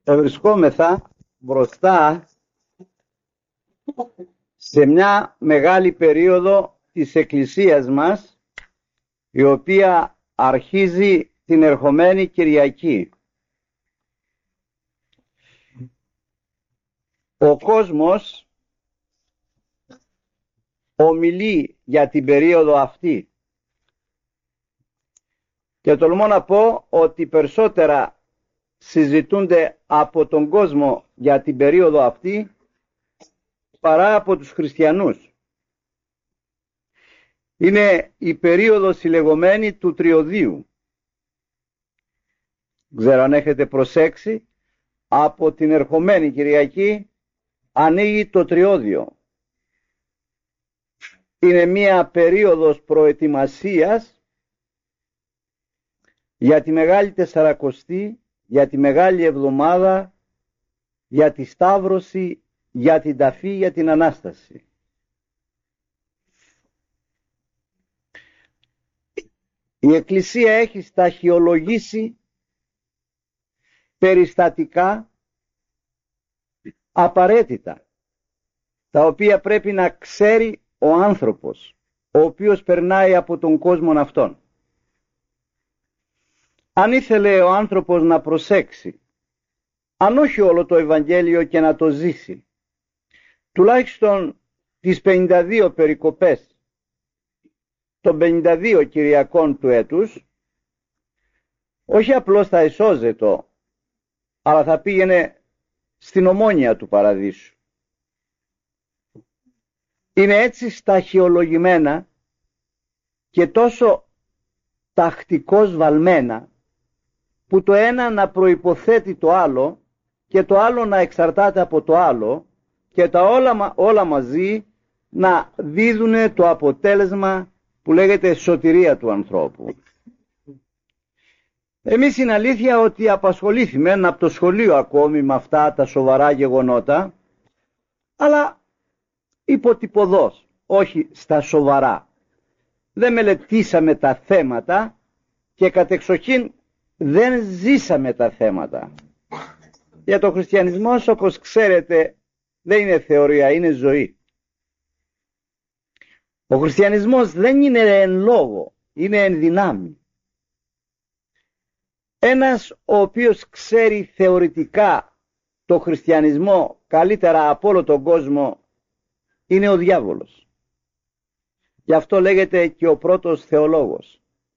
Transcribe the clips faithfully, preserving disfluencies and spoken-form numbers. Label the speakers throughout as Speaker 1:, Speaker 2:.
Speaker 1: Βρισκόμεθα μπροστά σε μια μεγάλη περίοδο της Εκκλησίας μας, η οποία αρχίζει την ερχομένη Κυριακή. Ο κόσμος ομιλεί για την περίοδο αυτή και τολμώ να πω ότι περισσότερα συζητούνται από τον κόσμο για την περίοδο αυτή παρά από τους χριστιανούς. Είναι η περίοδος η λεγόμενη του τριωδίου. Ξέρω αν έχετε προσέξει, από την ερχομένη Κυριακή ανοίγει το τριώδιο. Είναι μία περίοδος προετοιμασίας για τη Μεγάλη Τεσσαρακοστή, για τη Μεγάλη Εβδομάδα, για τη Σταύρωση, για την Ταφή, για την Ανάσταση. Η Εκκλησία έχει σταχυολογήσει περιστατικά απαραίτητα, τα οποία πρέπει να ξέρει ο άνθρωπος, ο οποίος περνάει από τον κόσμο αυτόν. Αν ήθελε ο άνθρωπος να προσέξει, αν όχι όλο το Ευαγγέλιο και να το ζήσει, τουλάχιστον τις πενήντα δύο περικοπές των πενήντα δύο Κυριακών του έτους, όχι απλώς θα εσώζετο, αλλά θα πήγαινε στην ομόνοια του παραδείσου. Είναι έτσι σταχυολογημένα και τόσο τακτικώς βαλμένα, που το ένα να προϋποθέτει το άλλο και το άλλο να εξαρτάται από το άλλο και τα όλα, όλα μαζί να δίδουν το αποτέλεσμα που λέγεται σωτηρία του ανθρώπου. Εμείς είναι αλήθεια ότι απασχολήθημε από το σχολείο ακόμη με αυτά τα σοβαρά γεγονότα, αλλά υποτυπωδώς, όχι στα σοβαρά. Δεν μελετήσαμε τα θέματα και κατεξοχήν δεν ζήσαμε τα θέματα. Για το χριστιανισμό, όπως ξέρετε, δεν είναι θεωρία, είναι ζωή. Ο χριστιανισμός δεν είναι εν λόγω, είναι εν δυνάμει. Ένας ο οποίος ξέρει θεωρητικά το χριστιανισμό καλύτερα από όλο τον κόσμο είναι ο διάβολος. Γι' αυτό λέγεται και ο πρώτος θεολόγος.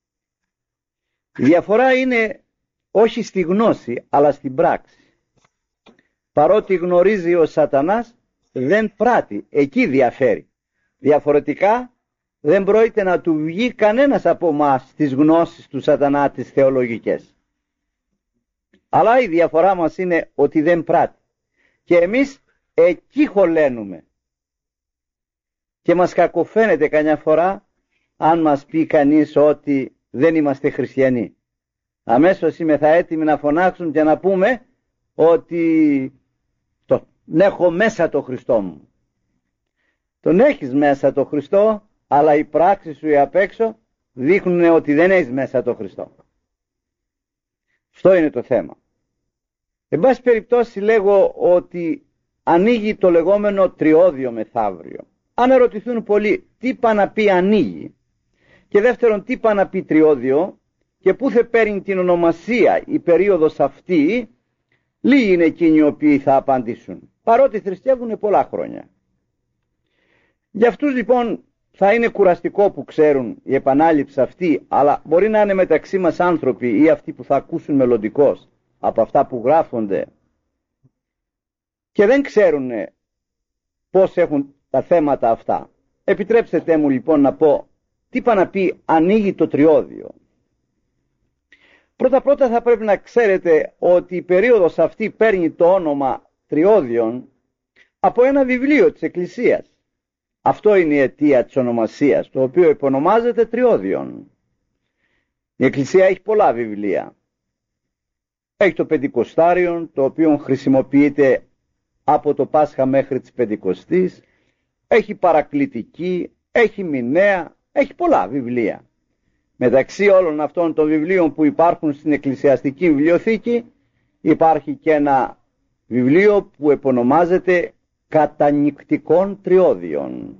Speaker 1: Η διαφορά είναι όχι στη γνώση, αλλά στην πράξη. Παρότι γνωρίζει ο Σατανάς, δεν πράττει. Εκεί διαφέρει. Διαφορετικά, δεν πρόκειται να του βγει κανένας από εμάς τις γνώσεις του Σατανά, τις θεολογικές. Αλλά η διαφορά μας είναι ότι δεν πράττει. Και εμείς εκεί χωλένουμε. Και μας κακοφαίνεται καμιά φορά αν μας πει κανείς ότι δεν είμαστε χριστιανοί. Αμέσως είμεθα έτοιμοι να φωνάξουν και να πούμε ότι τον έχω μέσα το Χριστό μου. Τον έχεις μέσα το Χριστό, αλλά οι πράξεις σου οι απ' έξω δείχνουν ότι δεν έχεις μέσα το Χριστό. Αυτό είναι το θέμα. Εν πάση περιπτώσει λέγω ότι ανοίγει το λεγόμενο τριώδιο μεθαύριο. Αν ερωτηθούν πολλοί τι πά να πει ανοίγει και δεύτερον τι πά να πει τριώδιο και πού θα παίρνει την ονομασία η περίοδος αυτή, λίγοι είναι εκείνοι οι οποίοι θα απαντήσουν, παρότι θρησκεύουν πολλά χρόνια. Για αυτούς λοιπόν θα είναι κουραστικό που ξέρουν η επανάληψη αυτή, αλλά μπορεί να είναι μεταξύ μας άνθρωποι ή αυτοί που θα ακούσουν μελλοντικώς από αυτά που γράφονται και δεν ξέρουν πώς έχουν τα θέματα αυτά. Επιτρέψτε μου λοιπόν να πω τι πά να πει ανοίγει το τριώδιο. Πρώτα πρώτα θα πρέπει να ξέρετε ότι η περίοδος αυτή παίρνει το όνομα τριώδιον από ένα βιβλίο της Εκκλησίας. Αυτό είναι η αιτία της ονομασίας, το οποίο υπονομάζεται τριώδιον. Η Εκκλησία έχει πολλά βιβλία. Έχει το Πεντηκοστάριον, το οποίο χρησιμοποιείται από το Πάσχα μέχρι της Πεντηκοστής. Έχει παρακλητική, έχει μηνέα, έχει πολλά βιβλία. Μεταξύ όλων αυτών των βιβλίων που υπάρχουν στην εκκλησιαστική βιβλιοθήκη υπάρχει και ένα βιβλίο που επωνομάζεται Κατανυκτικών Τριώδιων.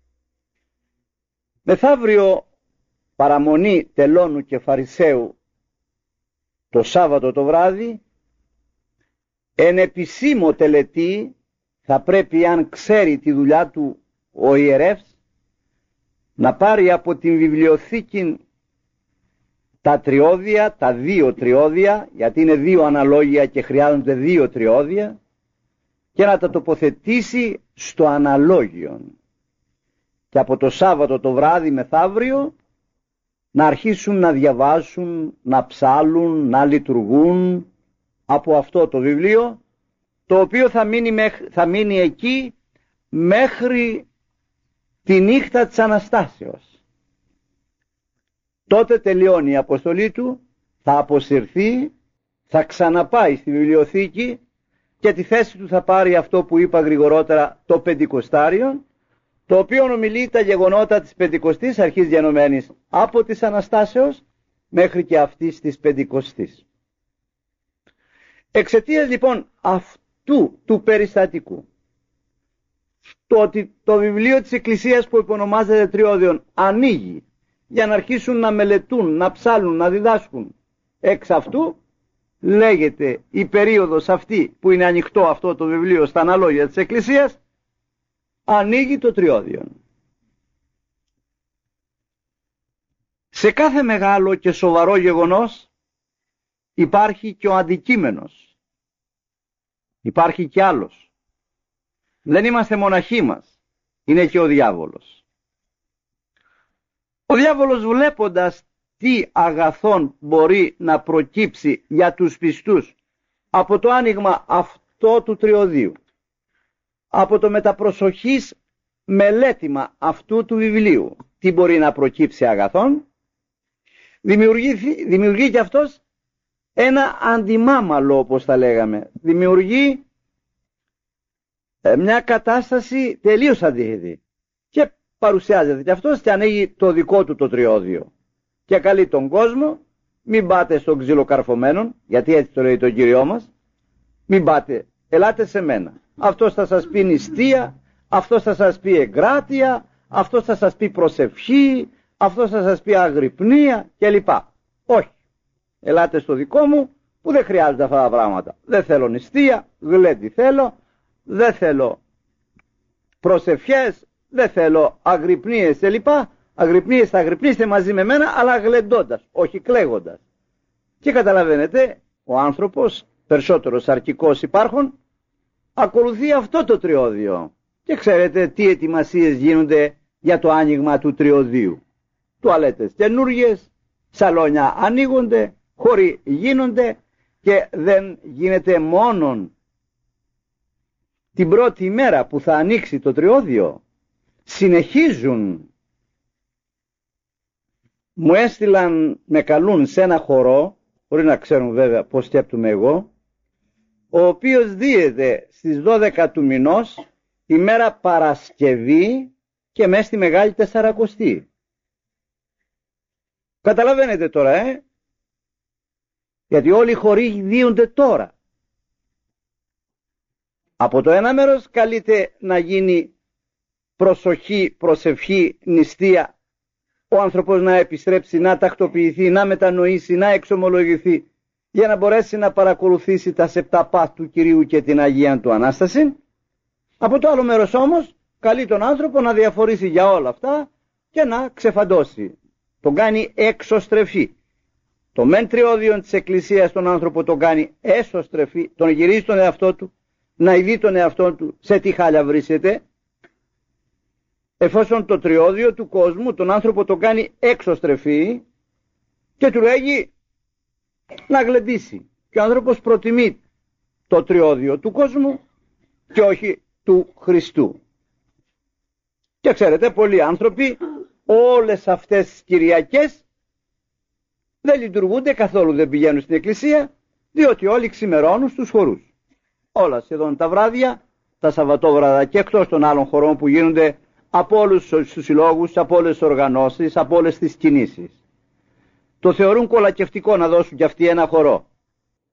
Speaker 1: Μεθαύριο παραμονή τελώνου και φαρισαίου το Σάββατο το βράδυ, εν επισήμω τελετή θα πρέπει, αν ξέρει τη δουλειά του ο ιερεύς, να πάρει από την βιβλιοθήκη τα τριώδια, τα δύο τριώδια, γιατί είναι δύο αναλόγια και χρειάζονται δύο τριώδια, και να τα τοποθετήσει στο αναλόγιο. Και από το Σάββατο το βράδυ μεθαύριο να αρχίσουν να διαβάσουν, να ψάλουν, να λειτουργούν από αυτό το βιβλίο, το οποίο θα μείνει, θα μείνει εκεί μέχρι τη νύχτα της Αναστάσεως. Τότε τελειώνει η αποστολή του, θα αποσυρθεί, θα ξαναπάει στη βιβλιοθήκη και τη θέση του θα πάρει αυτό που είπα γρηγορότερα, το Πεντηκοστάριο, το οποίο ομιλεί τα γεγονότα της Πεντηκοστής, αρχής διανομένης από της Αναστάσεως μέχρι και αυτής της Πεντηκοστής. Εξαιτίας λοιπόν αυτού του περιστατικού, το ότι το βιβλίο της Εκκλησίας που υπονομάζεται Τριώδιον ανοίγει για να αρχίσουν να μελετούν, να ψάλουν, να διδάσκουν, εξ αυτού λέγεται η περίοδος αυτή που είναι ανοιχτό αυτό το βιβλίο στα αναλόγια της Εκκλησίας, ανοίγει το Τριώδιον. Σε κάθε μεγάλο και σοβαρό γεγονός υπάρχει και ο αντικείμενος. Υπάρχει και άλλος. Δεν είμαστε μοναχοί μας. Είναι και ο διάβολος. Ο διάβολος, βλέποντας τι αγαθόν μπορεί να προκύψει για τους πιστούς από το άνοιγμα αυτό του Τριωδίου, από το μεταπροσοχής μελέτημα αυτού του βιβλίου, τι μπορεί να προκύψει αγαθόν, δημιουργεί, δημιουργεί και αυτός ένα αντιμάμαλο, όπως τα λέγαμε. Δημιουργεί μια κατάσταση τελείως αντίθετη και παρουσιάζεται και αυτός και ανοίγει το δικό του το Τριώδιο και καλεί τον κόσμο, μην πάτε στον ξυλοκαρφωμένο, γιατί έτσι το λέει το Κύριό μας, μην πάτε, ελάτε σε μένα. Αυτός θα σας πει νηστεία, αυτός θα σας πει εγκράτεια, αυτός θα σας πει προσευχή, αυτός θα σας πει αγρυπνία κλπ. Όχι. Ελάτε στο δικό μου που δεν χρειάζονται αυτά τα πράγματα. Δεν θέλω νηστεία, γλέντι θέλω, δεν θέλω προσευχές, δεν θέλω αγρυπνίες κλπ. Αγρυπνίες θα αγρυπνήσετε μαζί με μένα, αλλά γλεντώντας, όχι κλαίγοντας. Και καταλαβαίνετε, ο άνθρωπος, περισσότερος αρκικός υπάρχων, ακολουθεί αυτό το Τριώδιο. Και ξέρετε τι ετοιμασίες γίνονται για το άνοιγμα του Τριωδίου. Τουαλέτες καινούργιες, σαλόνια ανοίγονται, χώροι γίνονται και δεν γίνεται μόνον την πρώτη ημέρα που θα ανοίξει το Τριώδιο. Συνεχίζουν. Μου έστειλαν, με καλούν σε ένα χορό, μπορεί να ξέρουν βέβαια πώς σκέπτομαι εγώ, ο οποίος δίεται στις δώδεκα του μηνός, ημέρα Παρασκευή και μέσα στη Μεγάλη Τεσσαρακοστή. Καταλαβαίνετε τώρα, ε? Γιατί όλοι οι χοροί δίονται τώρα. Από το ένα μέρος καλείται να γίνει προσοχή, προσευχή, νηστεία, ο άνθρωπος να επιστρέψει, να τακτοποιηθεί, να μετανοήσει, να εξομολογηθεί, για να μπορέσει να παρακολουθήσει τα σεπτά πάθη του Κυρίου και την Αγία του Ανάσταση. Από το άλλο μέρος όμως καλεί τον άνθρωπο να διαφορήσει για όλα αυτά και να ξεφαντώσει. Τον κάνει εξωστρεφή. Το μεν Τριώδιον της Εκκλησίας τον άνθρωπο τον κάνει έσωστρεφή, τον γυρίζει τον εαυτό του, να ειδεί τον εαυτό του σε τι χάλια βρίσκεται, εφόσον το Τριώδιο του κόσμου τον άνθρωπο τον κάνει εξωστρεφή και του λέγει να γλεντήσει. Και ο άνθρωπος προτιμεί το Τριώδιο του κόσμου και όχι του Χριστού. Και ξέρετε, πολλοί άνθρωποι όλες αυτές τις Κυριακές δεν λειτουργούνται καθόλου, δεν πηγαίνουν στην εκκλησία, διότι όλοι ξημερώνουν στους χορούς. Όλα σχεδόν τα βράδια, τα Σαββατόβραδα και εκτός των άλλων χωρών που γίνονται από όλους τους συλλόγους, από όλες τις οργανώσεις, από όλες τις κινήσεις. Το θεωρούν κολακευτικό να δώσουν κι αυτοί ένα χορό.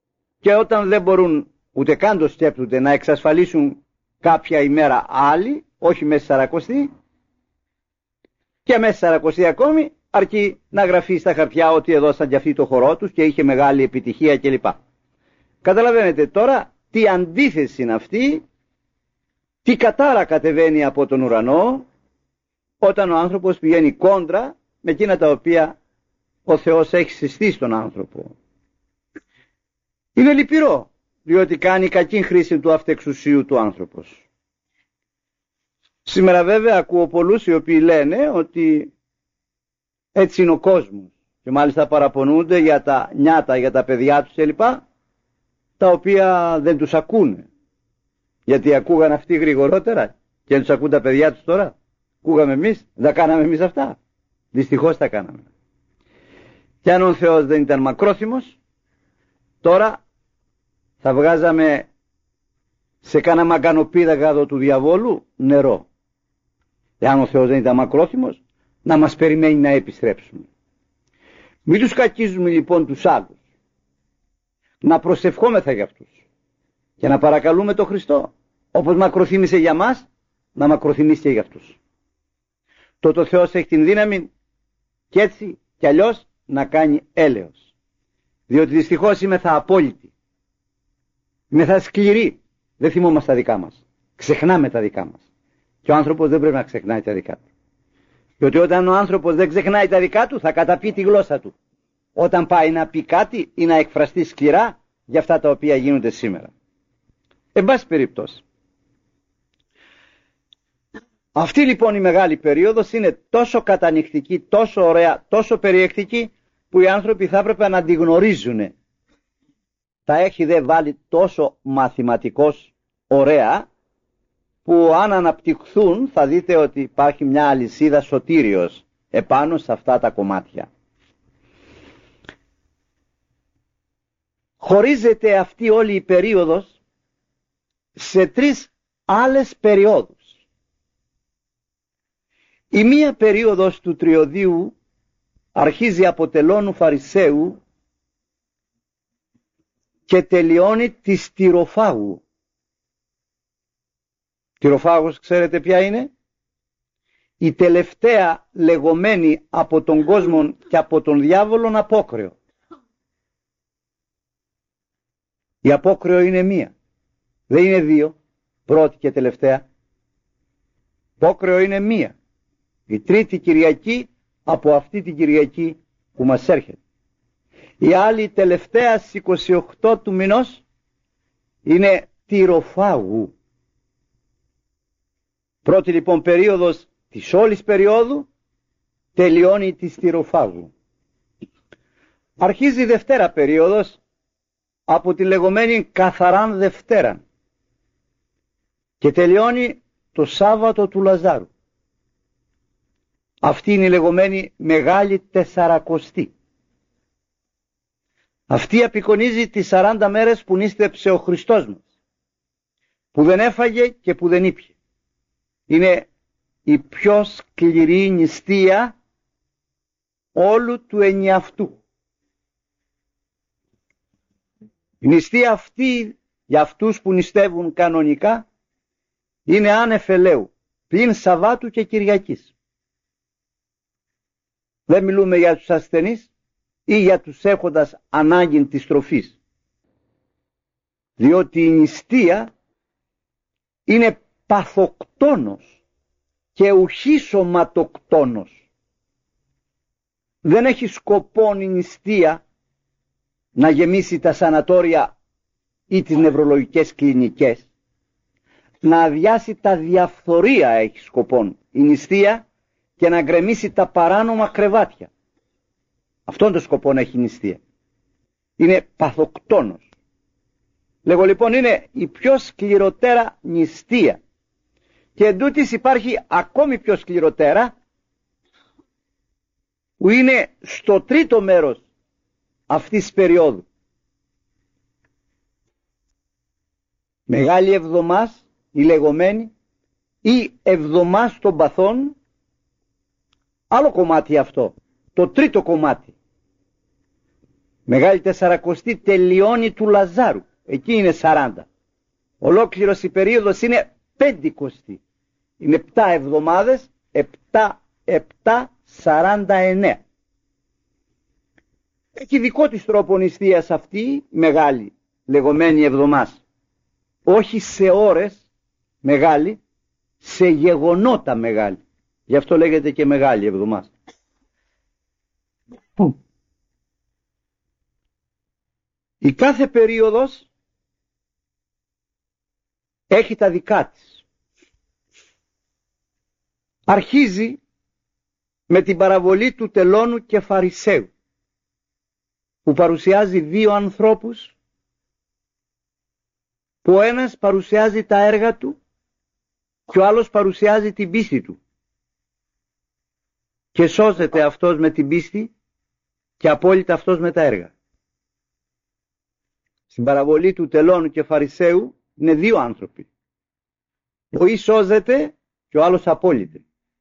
Speaker 1: και όταν δεν μπορούν ούτε καν το σκέπτονται να εξασφαλίσουν κάποια ημέρα άλλη, όχι μέσα σαρακοστή, και μέσα σαρακοστή ακόμη, αρκεί να γραφεί στα χαρτιά ότι έδωσαν και αυτοί το χορό τους και είχε μεγάλη επιτυχία κλπ. Καταλαβαίνετε τώρα τι αντίθεση είναι αυτή, τι κατάρα κατεβαίνει από τον ουρανό όταν ο άνθρωπος πηγαίνει κόντρα με εκείνα τα οποία ο Θεός έχει συστήσει στον άνθρωπο. Είναι λυπηρό, διότι κάνει κακή χρήση του αυτεξουσίου του άνθρωπος. Σήμερα βέβαια ακούω πολλούς οι οποίοι λένε ότι έτσι είναι ο κόσμος και μάλιστα παραπονούνται για τα νιάτα, για τα παιδιά τους κλπ, τα οποία δεν τους ακούνε. Γιατί ακούγαν αυτοί γρηγορότερα και δεν τους ακούν τα παιδιά τους τώρα. Ακούγαμε εμείς, δεν κάναμε εμείς αυτά. Δυστυχώς τα κάναμε. Και αν ο Θεός δεν ήταν μακρόθυμος, τώρα θα βγάζαμε σε κάνα μαγκανοπίδαγαδο του διαβόλου νερό. Εάν ο Θεός δεν ήταν μακρόθυμος, να μας περιμένει να επιστρέψουμε. Μην τους κακίζουμε λοιπόν τους άλλους. Να προσευχόμεθα για αυτούς και να παρακαλούμε τον Χριστό, όπως μακροθύμησε για μας, να μακροθυμήσει και για αυτούς. Τότε ο Θεός έχει την δύναμη και έτσι κι αλλιώς να κάνει έλεος. Διότι δυστυχώς είμαι θα απόλυτη. Είμαι θα σκληρή. Δεν θυμόμαστε τα δικά μας. Ξεχνάμε τα δικά μας. Και ο άνθρωπος δεν πρέπει να ξεχνάει τα δικά του. Διότι όταν ο άνθρωπος δεν ξεχνάει τα δικά του, θα καταπεί τη γλώσσα του. Όταν πάει να πει κάτι ή να εκφραστεί σκληρά για αυτά τα οποία γίνονται σήμερα. Εν πάση περιπτώσει. Αυτή λοιπόν η μεγάλη περίοδος είναι τόσο κατανυκτική, τόσο ωραία, τόσο περιεκτική, που οι άνθρωποι θα έπρεπε να τη γνωρίζουν. Τα έχει δε βάλει τόσο μαθηματικός ωραία, που αν αναπτυχθούν θα δείτε ότι υπάρχει μια αλυσίδα σωτήριος επάνω σε αυτά τα κομμάτια. Χωρίζεται αυτή όλη η περίοδος σε τρεις άλλες περιόδους. Η μία περίοδος του τριωδίου αρχίζει από τελώνου Φαρισαίου και τελειώνει της Τυροφάγου. Τυροφάγος ξέρετε ποια είναι? Η τελευταία λεγόμενη από τον κόσμο και από τον διάβολον απόκρεο. Η απόκρεο είναι μία. Δεν είναι δύο, πρώτη και τελευταία. Απόκρεο είναι μία. Η τρίτη Κυριακή από αυτή την Κυριακή που μας έρχεται. Η άλλη τελευταία στις είκοσι οκτώ του μηνός είναι Τυροφάγου. Πρώτη λοιπόν περίοδος της όλης περίοδου τελειώνει της Τυροφάγου. Αρχίζει η Δευτέρα περίοδος από τη λεγόμενη Καθαράν Δευτέρα και τελειώνει το Σάββατο του Λαζάρου. Αυτή είναι η λεγόμενη Μεγάλη Τεσσαρακοστή. Αυτή απεικονίζει τις σαράντα μέρες που νήστεψε ο Χριστός μας, που δεν έφαγε και που δεν ήπιε. Είναι η πιο σκληρή νηστεία όλου του ενιαυτού. Η νηστεία αυτή για αυτούς που νηστεύουν κανονικά είναι άνευ ελαίου, πλην Σαββάτου και Κυριακής. Δεν μιλούμε για τους ασθενείς ή για τους έχοντας ανάγκη της τροφής. Διότι η νηστεία είναι παθοκτόνος και ουχή σωματοκτόνος. Δεν έχει σκοπό η νηστεία να γεμίσει τα σανατόρια ή τις νευρολογικές κλινικές. Να αδειάσει τα διαφθορία έχει σκοπό η νηστεία και να γκρεμίσει τα παράνομα κρεβάτια. Αυτόν τον σκοπό να έχει η νηστεία. Είναι παθοκτόνος. Λέγω λοιπόν είναι η πιο σκληροτέρα νηστεία. Και εντούτοις υπάρχει ακόμη πιο σκληροτέρα, που είναι στο τρίτο μέρος αυτής της περίοδου. Μεγάλη εβδομάς, η λεγόμενη, ή εβδομάς των παθών, άλλο κομμάτι αυτό, το τρίτο κομμάτι. Μεγάλη Τεσσαρακοστή τελειώνει του Λαζάρου. Εκεί είναι σαράντα. Ολόκληρος η περίοδος είναι πεντηκοστή. Είναι επτά εβδομάδες, επτά, επτά, σαράντα εννέα. Έχει δικό της τρόπο νηστείας αυτή μεγάλη, λεγόμενη εβδομάς. Όχι σε ώρες μεγάλη, σε γεγονότα μεγάλη. Γι' αυτό λέγεται και μεγάλη εβδομάς. Η κάθε περίοδος έχει τα δικά της. Αρχίζει με την παραβολή του τελώνου και Φαρισαίου, που παρουσιάζει δύο ανθρώπους, που ο ένας παρουσιάζει τα έργα του και ο άλλος παρουσιάζει την πίστη του. Και σώζεται αυτός με την πίστη και απόλυτα αυτός με τα έργα. Στην παραβολή του τελώνου και Φαρισαίου είναι δύο άνθρωποι. Ο ή σώζεται και ο άλλος απόλυται.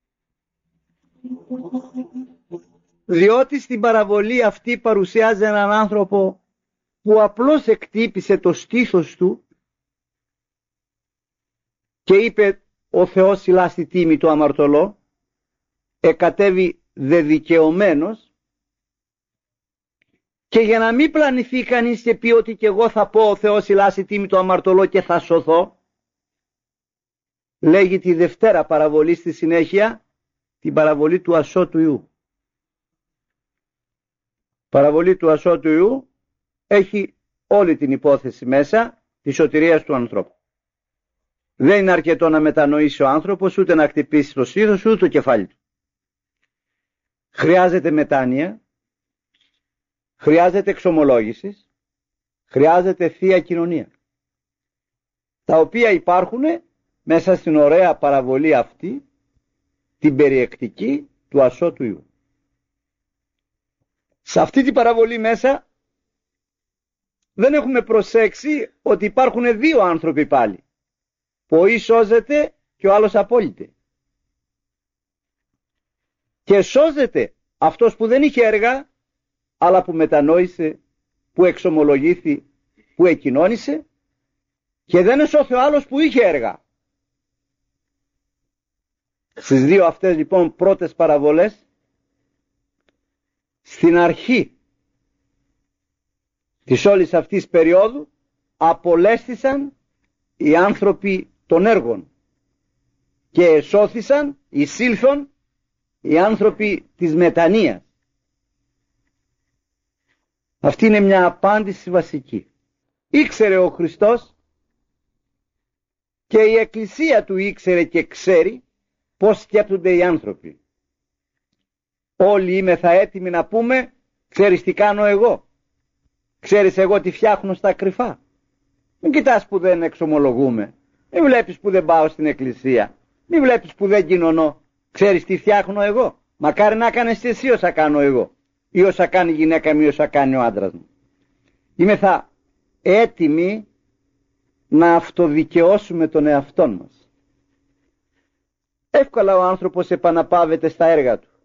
Speaker 1: Διότι στην παραβολή αυτή παρουσιάζει έναν άνθρωπο που απλώς εκτύπησε το στήθος του και είπε ο Θεός σιλά στη τίμη του αμαρτωλό, εκατέβη δεδικαιωμένος, και για να μην πλανηθεί κανείς και πει ότι και εγώ θα πω ο Θεός σιλά στη τίμη του αμαρτωλό και θα σωθώ, λέγει τη Δευτέρα παραβολή στη συνέχεια την παραβολή του ασώτου Ιού. Παραβολή του ασώτου Ιού έχει όλη την υπόθεση μέσα της σωτηρίας του ανθρώπου. Δεν είναι αρκετό να μετανοήσει ο άνθρωπος, ούτε να χτυπήσει το στήθος, ούτε το κεφάλι του. Χρειάζεται μετάνοια, χρειάζεται εξομολόγηση, χρειάζεται θεία κοινωνία, τα οποία υπάρχουν μέσα στην ωραία παραβολή αυτή, την περιεκτική του ασώτου Ιού. Σε αυτή την παραβολή μέσα δεν έχουμε προσέξει ότι υπάρχουν δύο άνθρωποι πάλι, που ο ή σώζεται και ο άλλος απόλυται. Και σώζεται αυτός που δεν είχε έργα, αλλά που μετανόησε, που εξομολογήθη, που εκοινώνησε, και δεν εσώθη ο άλλος που είχε έργα. Στις δύο αυτές λοιπόν πρώτες παραβολές, στην αρχή της όλης αυτής περίοδου απολέστησαν οι άνθρωποι των έργων και εσώθησαν, εισήλθον οι άνθρωποι της μετανοίας. Αυτή είναι μια απάντηση βασική. Ήξερε ο Χριστός και η Εκκλησία του ήξερε και ξέρει πώς σκέπτονται οι άνθρωποι. Όλοι είμεθα έτοιμοι να πούμε, ξέρεις τι κάνω εγώ, ξέρεις εγώ τι φτιάχνω στα κρυφά. Μην κοιτάς που δεν εξομολογούμε, μην βλέπεις που δεν πάω στην εκκλησία, μην βλέπεις που δεν κοινωνώ, ξέρεις τι φτιάχνω εγώ. Μακάρι να κάνεις εσύ όσα κάνω εγώ, ή όσα κάνει η γυναίκα μου ή όσα κάνει ο άντρας μου. Είμεθα έτοιμοι να αυτοδικαιώσουμε τον εαυτόν μας. Εύκολα ο άνθρωπος επαναπαύεται στα έργα του.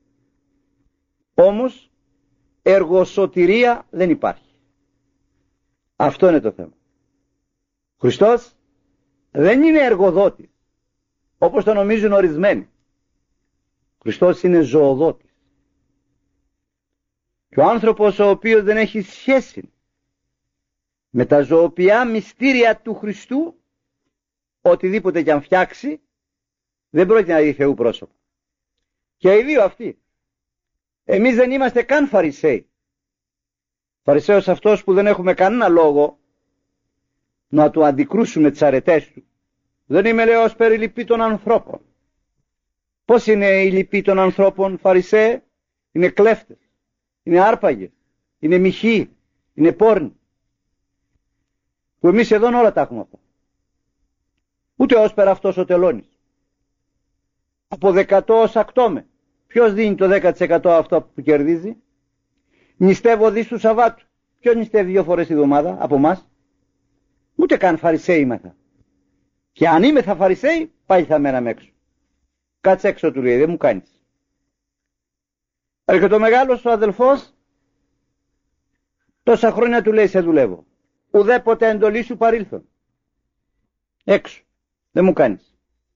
Speaker 1: Όμως εργοσωτηρία δεν υπάρχει. Αυτό είναι το θέμα. Ο Χριστός δεν είναι εργοδότης, όπως το νομίζουν ορισμένοι. Ο Χριστός είναι ζωοδότης. Και ο άνθρωπος ο οποίος δεν έχει σχέση με τα ζωοποιά μυστήρια του Χριστού, οτιδήποτε κι αν φτιάξει, δεν πρόκειται να δει Θεού πρόσωπο. Και οι δύο αυτοί. Εμείς δεν είμαστε καν Φαρισαίοι. Φαρισαίος αυτός που δεν έχουμε κανένα λόγο να του αντικρούσουμε τις αρετές του. Δεν είμαι, λέω, ως περιληπτή των ανθρώπων. Πώς είναι οι λυποί των ανθρώπων, Φαρισαίοι? Είναι κλέφτες, είναι άρπαγες, είναι μοιχοί, είναι πόρνοι. Που εμείς εδώ όλα τα έχουμε αυτά. Ούτε ως πέρα αυτός ο τελώνης. Από δεκατό ως ακτώμε. Ποιος δίνει το δέκα τοις εκατό αυτό που κερδίζει? Νηστεύω δις του Σαββάτου. Ποιος νηστεύει δύο φορές τη εβδομάδα από εμάς? Ούτε καν Φαρισαίοι είμαστε. Και αν είμαι θα Φαρισαίοι, πάλι θα μέναμε έξω. Κάτσε έξω, του λέει, δεν μου κάνεις. Έρχεται ο μεγάλος ο αδελφός Τόσα χρόνια του λέει σε δουλεύω. Ουδέποτε εντολή σου παρήλθον. Έξω. Δεν μου κάνεις.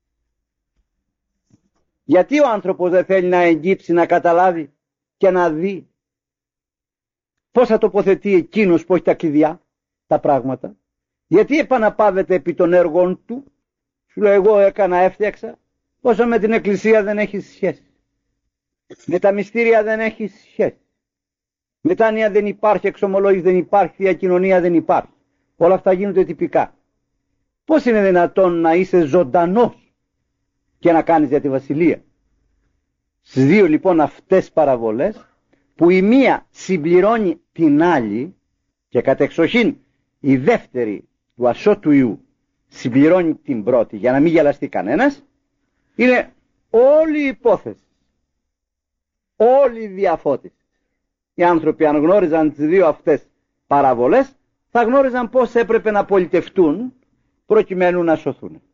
Speaker 1: Γιατί ο άνθρωπος δεν θέλει να εγγύψει, να καταλάβει και να δει πώς θα τοποθετεί εκείνος που έχει τα κλειδιά, τα πράγματα? Γιατί επαναπάβεται επί των έργων του? Σου λέω, εγώ έκανα, έφτιαξα. Όσο με την εκκλησία δεν έχει σχέση. Με τα μυστήρια δεν έχει σχέση. Μετάνοια δεν υπάρχει, εξομολόγηση δεν υπάρχει, θεία κοινωνία δεν υπάρχει. Όλα αυτά γίνονται τυπικά. Πώς είναι δυνατόν να είσαι ζωντανός και να κάνεις για τη βασιλεία? Στις δύο λοιπόν αυτές παραβολές, που η μία συμπληρώνει την άλλη, και κατεξοχήν η δεύτερη του ασώτου Ιού συμπληρώνει την πρώτη, για να μην γελαστεί κανένας, είναι όλη η υπόθεση, όλη η διαφώτιση. Οι άνθρωποι αν γνώριζαν τις δύο αυτές παραβολές, θα γνώριζαν πώς έπρεπε να πολιτευτούν προκειμένου να σωθούν.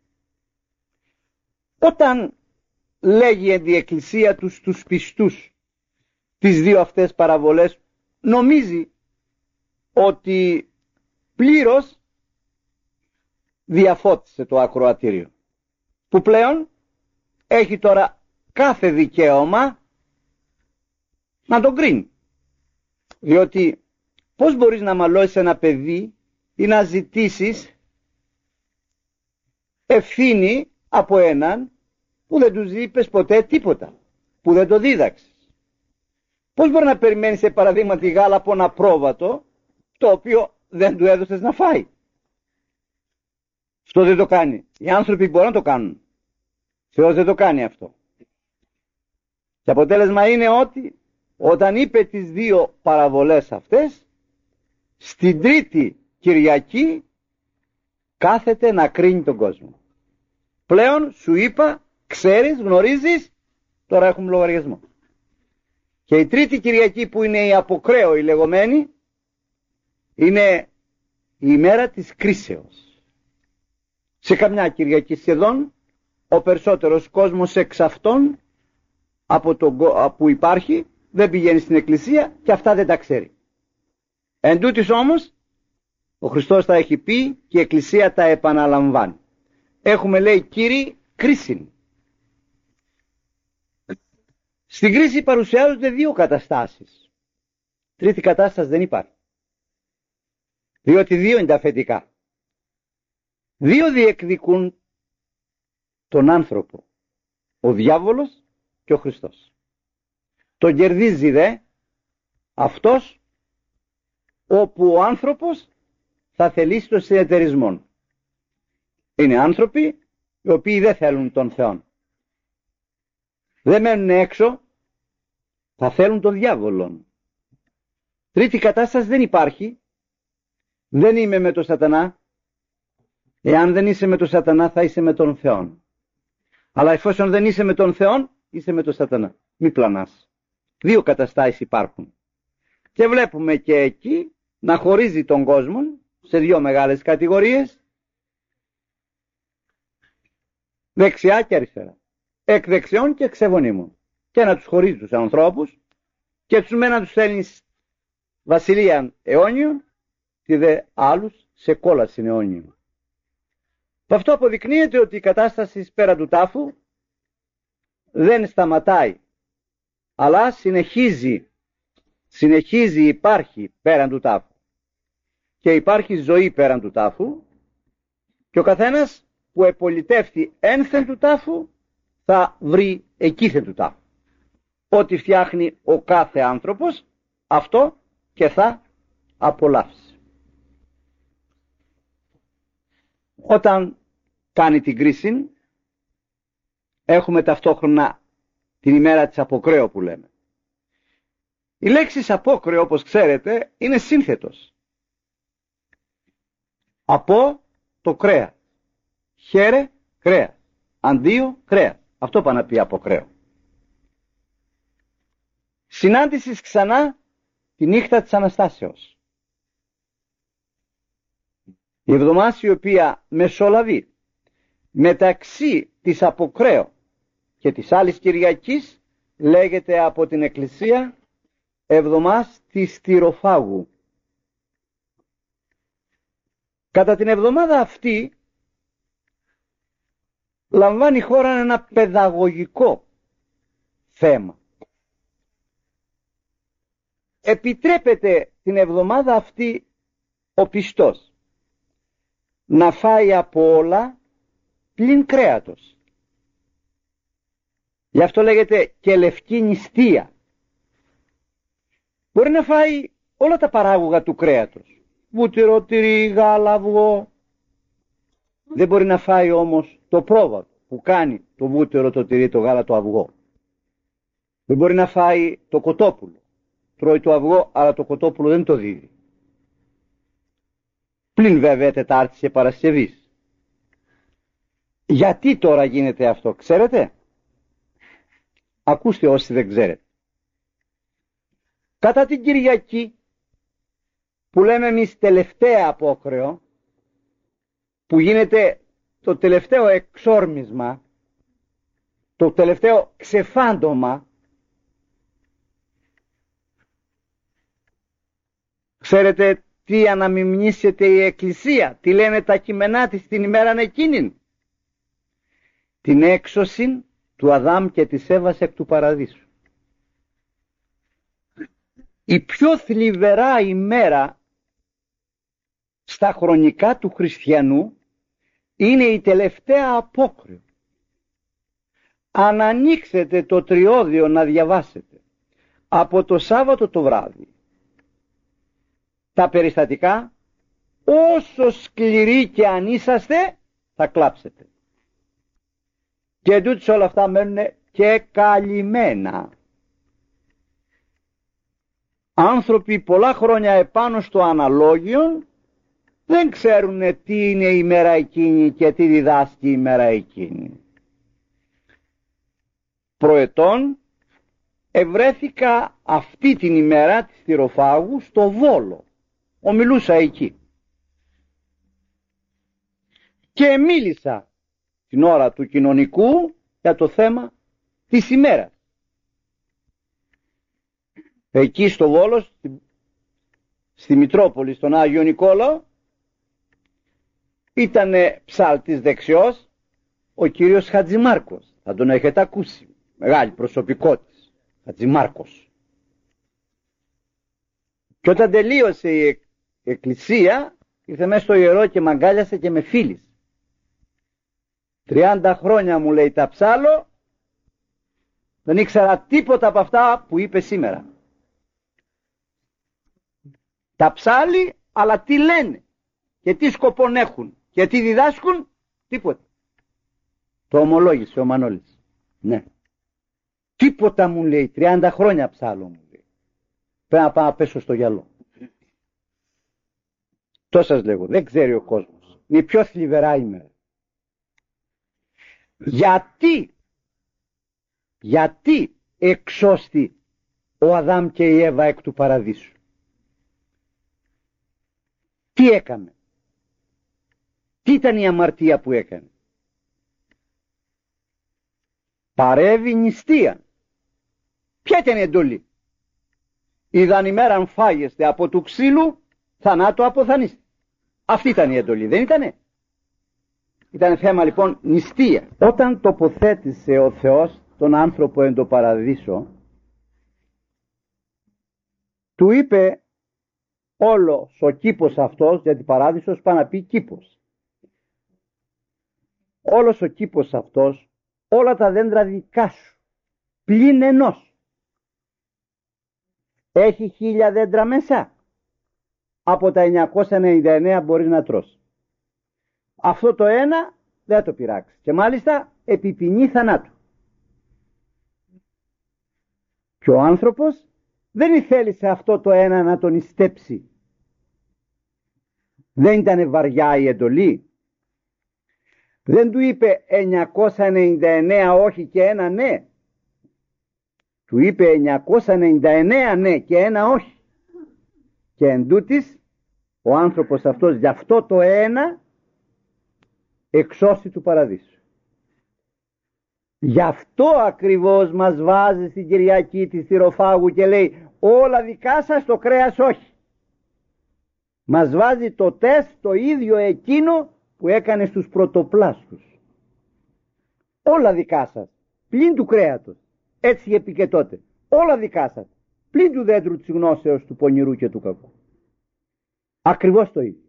Speaker 1: Όταν λέγει η Εκκλησία τους τους πιστούς τις δύο αυτές παραβολές, νομίζει ότι πλήρως διαφώτισε το ακροατήριο, που πλέον έχει τώρα κάθε δικαίωμα να τον κρίνει. Διότι πώς μπορείς να μαλώσεις ένα παιδί ή να ζητήσεις ευθύνη από έναν που δεν του είπες ποτέ τίποτα, που δεν το δίδαξες? Πώς μπορεί να περιμένεις, σε παραδείγματι, γάλα από ένα πρόβατο το οποίο δεν του έδωσες να φάει? Αυτό δεν το κάνει. Οι άνθρωποι μπορούν να το κάνουν. Θεός δεν το κάνει αυτό. Και αποτέλεσμα είναι ότι όταν είπε τις δύο παραβολές αυτές, στην τρίτη Κυριακή κάθεται να κρίνει τον κόσμο. Πλέον σου είπα, ξέρεις, γνωρίζεις, τώρα έχουμε λογαριασμό. Και η τρίτη Κυριακή, που είναι η αποκραίο η λεγόμενη, είναι η ημέρα της κρίσεως. Σε καμιά Κυριακή σχεδόν ο περισσότερος κόσμος εξ αυτών από το, που υπάρχει δεν πηγαίνει στην εκκλησία και αυτά δεν τα ξέρει. Εν τούτης όμως ο Χριστός τα έχει πει και η εκκλησία τα επαναλαμβάνει. Έχουμε, λέει, Κύριοι, κρίση. Στην κρίση παρουσιάζονται δύο καταστάσεις. Τρίτη κατάσταση δεν υπάρχει. Διότι δύο είναι τα αφεντικά. Δύο διεκδικούν τον άνθρωπο. Ο διάβολος και ο Χριστός. Τον κερδίζει δε αυτός όπου ο άνθρωπος θα θελήσει τον συνεταιρισμό. Είναι άνθρωποι οι οποίοι δεν θέλουν τον Θεό. Δεν μένουν έξω, θα θέλουν τον διάβολο. Τρίτη κατάσταση δεν υπάρχει. Δεν είμαι με τον Σατανά. Εάν δεν είσαι με τον Σατανά, θα είσαι με τον Θεό. Αλλά εφόσον δεν είσαι με τον Θεό, είσαι με τον Σατανά. Μη πλανάς. Δύο καταστάσεις υπάρχουν. Και βλέπουμε και εκεί να χωρίζει τον κόσμο σε δύο μεγάλες κατηγορίες, δεξιά και αριστερά, εκ δεξιών και εξεβονίμων, και να τους χωρίζει τους ανθρώπους και τους μένα τους στέλνει βασιλείαν αιώνιων και δε άλλους σε κόλαση αιώνιων. Αυτό αποδεικνύεται ότι η κατάσταση πέρα του τάφου δεν σταματάει, αλλά συνεχίζει, συνεχίζει υπάρχει πέραν του τάφου. Και υπάρχει ζωή πέραν του τάφου και ο καθένας που επολιτεύει ένθεν του τάφου θα βρει εκείθεν του τάφου. Ό,τι φτιάχνει ο κάθε άνθρωπος, αυτό και θα απολαύσει. Όταν κάνει την κρίση, έχουμε ταυτόχρονα την ημέρα της αποκρέω που λέμε. Η λέξη απόκρεο, όπως ξέρετε, είναι σύνθετος. Από το κρέα. Χαίρε κρέα. Αντίο κρέα. Αυτό πάνε να πει αποκρέω. Συνάντησης ξανά τη νύχτα της Αναστάσεως. Η εβδομάδα η οποία μεσολαβεί μεταξύ της αποκρέω και της άλλης Κυριακής λέγεται από την Εκκλησία εβδομάς της Τυροφάγου. Κατά την εβδομάδα αυτή λαμβάνει η χώρα ένα παιδαγωγικό θέμα. Επιτρέπεται την εβδομάδα αυτή ο πιστός να φάει από όλα πλην κρέατος. Γι' αυτό λέγεται και λευκή νηστεία. Μπορεί να φάει όλα τα παράγωγα του κρέατος. Βούτυρο, τυρί, γάλα, αυγό. Δεν μπορεί να φάει όμως το πρόβατο που κάνει το βούτυρο, το τυρί, το γάλα, το αυγό. Δεν μπορεί να φάει το κοτόπουλο. Τρώει το αυγό, αλλά το κοτόπουλο δεν το δίδει. Πλην βέβαια Τετάρτης και Παρασκευής. Γιατί τώρα γίνεται αυτό, ξέρετε? Ακούστε όσοι δεν ξέρετε. Κατά την Κυριακή, που λέμε εμείς τελευταία απόκρεο, που γίνεται το τελευταίο εξόρμισμα, το τελευταίο ξεφάντωμα, ξέρετε τι αναμιμνήσεται η Εκκλησία, τι λένε τα κείμενά της την ημέραν εκείνην? Την έξωση του Αδάμ και της Εύας εκ του Παραδείσου. Η πιο θλιβερά ημέρα στα χρονικά του χριστιανού είναι η τελευταία απόκριο. Αν ανοίξετε το τριώδιο να διαβάσετε από το Σάββατο το βράδυ τα περιστατικά, όσο σκληροί και αν είσαστε θα κλάψετε. Και τούτος όλα αυτά μένουν και καλυμμένα. Άνθρωποι πολλά χρόνια επάνω στο αναλόγιο δεν ξέρουν τι είναι η μέρα εκείνη και τι διδάσκει η μέρα εκείνη. Προετών ευρέθηκα αυτή την ημέρα της Θυροφάγου στο Βόλο. Ομιλούσα εκεί. Και μίλησα την ώρα του κοινωνικού για το θέμα της ημέρας. Εκεί στο Βόλο, στη, στη Μητρόπολη, στον Άγιο Νικόλαο, ήταν ψάλτης δεξιός ο κύριος Χατζημάρκος. Θα τον έχετε ακούσει. Μεγάλη προσωπικότης. Χατζημάρκος. Και όταν τελείωσε η εκκλησία, ήρθε μέσα στο ιερό και μ' αγκάλιασε και με φίλησε. Τριάντα χρόνια μου λέει τα ψάλω, δεν ήξερα τίποτα από αυτά που είπε σήμερα. Τα ψάλει, αλλά τι λένε και τι σκοπόν έχουν και τι διδάσκουν, τίποτα. Το ομολόγησε ο Μανώλης. Ναι. Τίποτα μου λέει, τριάντα χρόνια ψάλω μου λέει. Πρέπει να πάω να πέσω στο γυαλό. Το σας λέγω, δεν ξέρει ο κόσμος. Είναι η πιο θλιβερά ημέρα. Γιατί, γιατί εξώστη ο Αδάμ και η Εύα εκ του Παραδείσου? Τι έκανε? Τι ήταν η αμαρτία που έκανε? Παρέβη νηστεία. Ποια ήταν η εντολή? Είδαν ημέραν φάγεστε από του ξύλου, θανάτου αποθανείστε. Αυτή ήταν η εντολή, δεν ήτανε? Ήταν θέμα λοιπόν νηστεία. Όταν τοποθέτησε ο Θεός τον άνθρωπο εν το παραδείσο, του είπε όλος ο κήπος αυτός, γιατί παράδεισος πάει να πει κήπος. Όλος ο κήπος αυτός, όλα τα δέντρα δικά σου, πλην ενός. Έχει χίλια δέντρα μέσα. Από τα εννιακόσια ενενήντα εννέα μπορείς να τρως. Αυτό το ένα δεν το πειράξει. Και μάλιστα επί ποινή θανάτου. Και ο άνθρωπος δεν θέλησε αυτό το ένα να τον ιστέψει. Δεν ήταν βαριά η εντολή? Δεν του είπε εννιακόσια ενενήντα εννέα όχι και ένα ναι? Του είπε εννιακόσια ενενήντα εννέα ναι και ένα όχι. Και εντούτοις ο άνθρωπος αυτός γι' αυτό το ένα εξώστη του παραδείσου. Γι' αυτό ακριβώς μας βάζει στην Κυριακή της Θυροφάγου και λέει όλα δικά σας, το κρέας όχι. Μας βάζει το τεστ το ίδιο εκείνο που έκανε στους πρωτοπλάστους. Όλα δικά σας, πλην του κρέατος, έτσι είπε και τότε. Όλα δικά σας, πλην του δέντρου της γνώσεως του πονηρού και του κακού. Ακριβώς το ίδιο.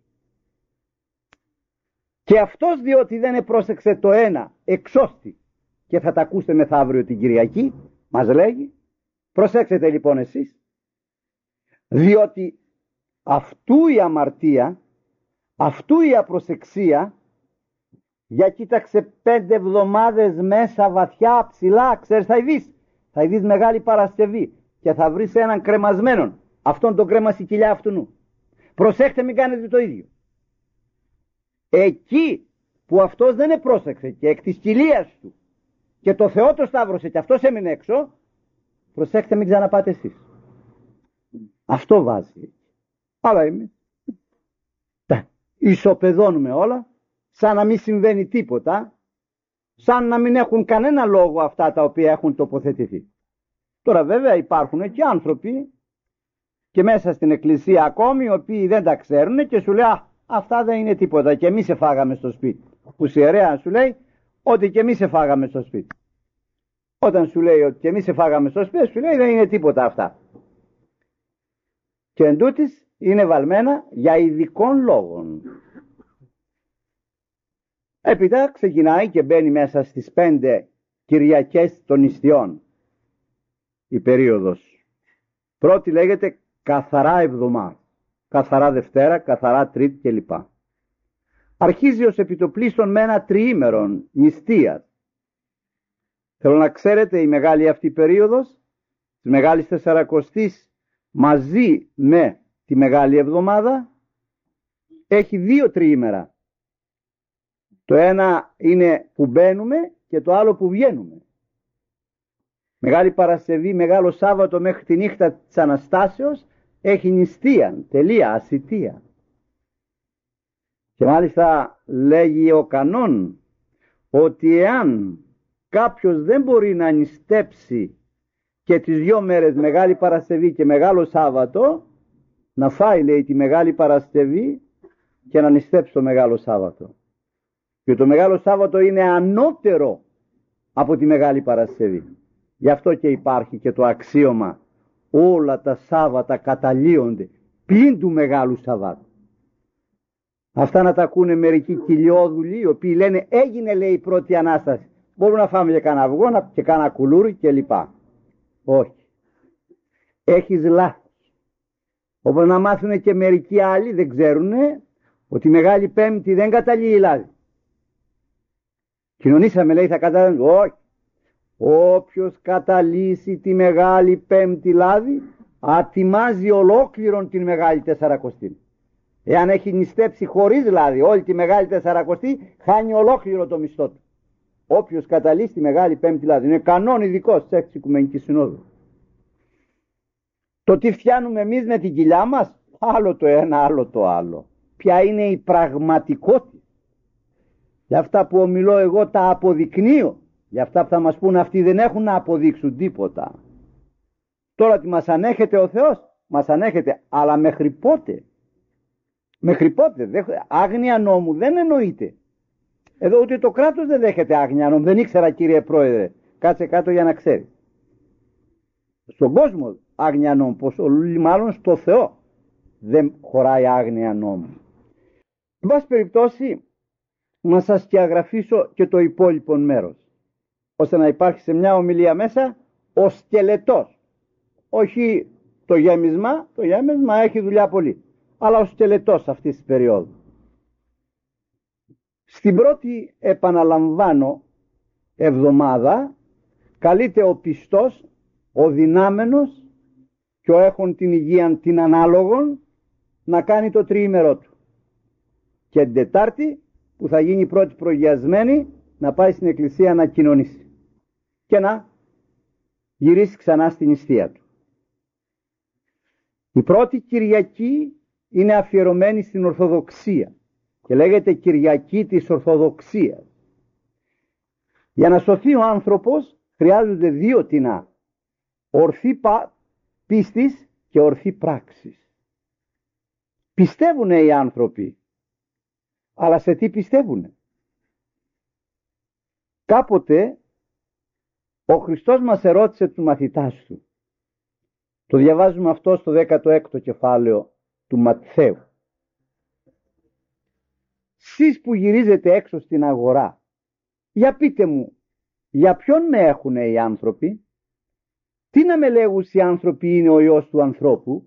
Speaker 1: Και αυτός διότι δεν επρόσεξε το ένα, εξώστη, και θα τα ακούσετε μεθαύριο την Κυριακή, μας λέγει, προσέξτε λοιπόν εσείς, διότι αυτού η αμαρτία, αυτού η απροσεξία, για κοίταξε πέντε εβδομάδες μέσα βαθιά ψηλά, ξέρεις θα ειδείς, θα ειδείς Μεγάλη Παρασκευή και θα βρεις έναν κρεμασμένον, αυτόν τον κρέμασε η κοιλιά αυτού. Προσέχτε μην κάνετε το ίδιο. Εκεί που αυτός δεν επρόσεξε και εκ της κοιλίας του και το Θεό το σταύρωσε και αυτός έμεινε έξω, προσέχτε μην ξαναπάτε εσείς. Αυτό βάζει. Αλλά εμείς ισοπεδώνουμε όλα, σαν να μην συμβαίνει τίποτα, σαν να μην έχουν κανένα λόγο αυτά τα οποία έχουν τοποθετηθεί. Τώρα βέβαια υπάρχουν και άνθρωποι και μέσα στην εκκλησία ακόμη οι οποίοι δεν τα ξέρουν και σου λέει α, αυτά δεν είναι τίποτα και εμείς σε φάγαμε στο σπίτι. Ουσιερέα σου λέει ότι και εμείς σε φάγαμε στο σπίτι. Όταν σου λέει ότι και εμείς σε φάγαμε στο σπίτι, σου λέει δεν είναι τίποτα αυτά. Και εντούτοις είναι βαλμένα για ειδικών λόγων. Έπειτα ξεκινάει και μπαίνει μέσα στις πέντε Κυριακές των Ιστιών η περίοδος. Πρώτη λέγεται καθαρά εβδομάδα, καθαρά Δευτέρα, καθαρά Τρίτη κλπ. Αρχίζει ως επιτοπλίστων με ένα τριήμερον νηστείας. Θέλω να ξέρετε η μεγάλη αυτή περίοδος της Μεγάλης Τεσσαρακοστής μαζί με τη Μεγάλη Εβδομάδα έχει δύο τριήμερα. Το ένα είναι που μπαίνουμε και το άλλο που βγαίνουμε. Μεγάλη Παρασκευή, Μεγάλο Σάββατο μέχρι τη νύχτα της Αναστάσεως έχει νηστεία, τελεία, ασιτεία. Και μάλιστα λέγει ο κανόν ότι εάν κάποιος δεν μπορεί να νηστέψει και τις δυο μέρες Μεγάλη Παρασκευή και Μεγάλο Σάββατο, να φάει λέει τη Μεγάλη Παρασκευή και να νηστέψει το Μεγάλο Σάββατο. Και το Μεγάλο Σάββατο είναι ανώτερο από τη Μεγάλη Παρασκευή. Γι' αυτό και υπάρχει και το αξίωμα όλα τα Σάββατα καταλύονται πλην του Μεγάλου Σαββάτου. Αυτά να τα ακούνε μερικοί κοιλιόδουλοι οι οποίοι λένε έγινε λέει η πρώτη Ανάσταση. Μπορούμε να φάμε και κανένα αυγό και κανένα κουλούρι κλπ. Όχι. Έχεις λάθος. Όπως να μάθουν και μερικοί άλλοι δεν ξέρουν ότι η Μεγάλη Πέμπτη δεν καταλύει λάδι. Κοινωνήσαμε λέει θα καταλύει. Όχι. Όποιος καταλύσει τη Μεγάλη Πέμπτη λάδι ατιμάζει ολόκληρον την Μεγάλη Τεσσαρακοστή. Εάν έχει νηστέψει χωρίς λάδι όλη τη Μεγάλη Τεσσαρακοστή χάνει ολόκληρο το μισθό του. Όποιος καταλύσει τη Μεγάλη Πέμπτη λάδι είναι κανόν ειδικός της Έκτης Οικουμενικής Συνόδου. Το τι φτιάνουμε εμείς με την κοιλιά μας άλλο το ένα άλλο το άλλο. Ποια είναι η πραγματικότητα. Για αυτά που ομιλώ εγώ τα αποδεικνύω. Για αυτά που θα μας πούν αυτοί δεν έχουν να αποδείξουν τίποτα. Τώρα τι μας ανέχεται ο Θεός, μας ανέχεται, αλλά μέχρι πότε. Μέχρι πότε, άγνοια νόμου δεν εννοείται. Εδώ ούτε το κράτος δεν δέχεται άγνοια νόμου, δεν ήξερα κύριε Πρόεδρε, κάτσε κάτω για να ξέρει. Στον κόσμο άγνοια νόμου, πως μάλλον στο Θεό δεν χωράει άγνοια νόμου. Εν πάση περιπτώσει, να σας σκιαγραφίσω και το υπόλοιπο μέρος, ώστε να υπάρχει σε μια ομιλία μέσα ο σκελετός. Όχι το γέμισμα, το γέμισμα έχει δουλειά πολύ, αλλά ο σκελετός αυτής της περίοδου. Στην πρώτη επαναλαμβάνω εβδομάδα καλείται ο πιστός, ο δυνάμενος και ο έχων την υγεία την ανάλογον να κάνει το τριήμερό του. Και την Τετάρτη που θα γίνει η πρώτη προγιασμένη να πάει στην εκκλησία να κοινωνήσει και να γυρίσει ξανά στην νηστεία του. Η πρώτη Κυριακή είναι αφιερωμένη στην Ορθοδοξία και λέγεται Κυριακή της Ορθοδοξίας. Για να σωθεί ο άνθρωπος χρειάζονται δύο τινά, ορθή πίστης και ορθή πράξης. Πιστεύουνε οι άνθρωποι, αλλά σε τι πιστεύουνε? Κάποτε ο Χριστός μας ερώτησε τους μαθητάς του. Το διαβάζουμε αυτό στο δέκατο έκτο κεφάλαιο του Ματθαίου. Σεις που γυρίζετε έξω στην αγορά, για πείτε μου, για ποιον με έχουνε οι άνθρωποι? Τι να με λέγουν οι άνθρωποι είναι ο Υιός του ανθρώπου?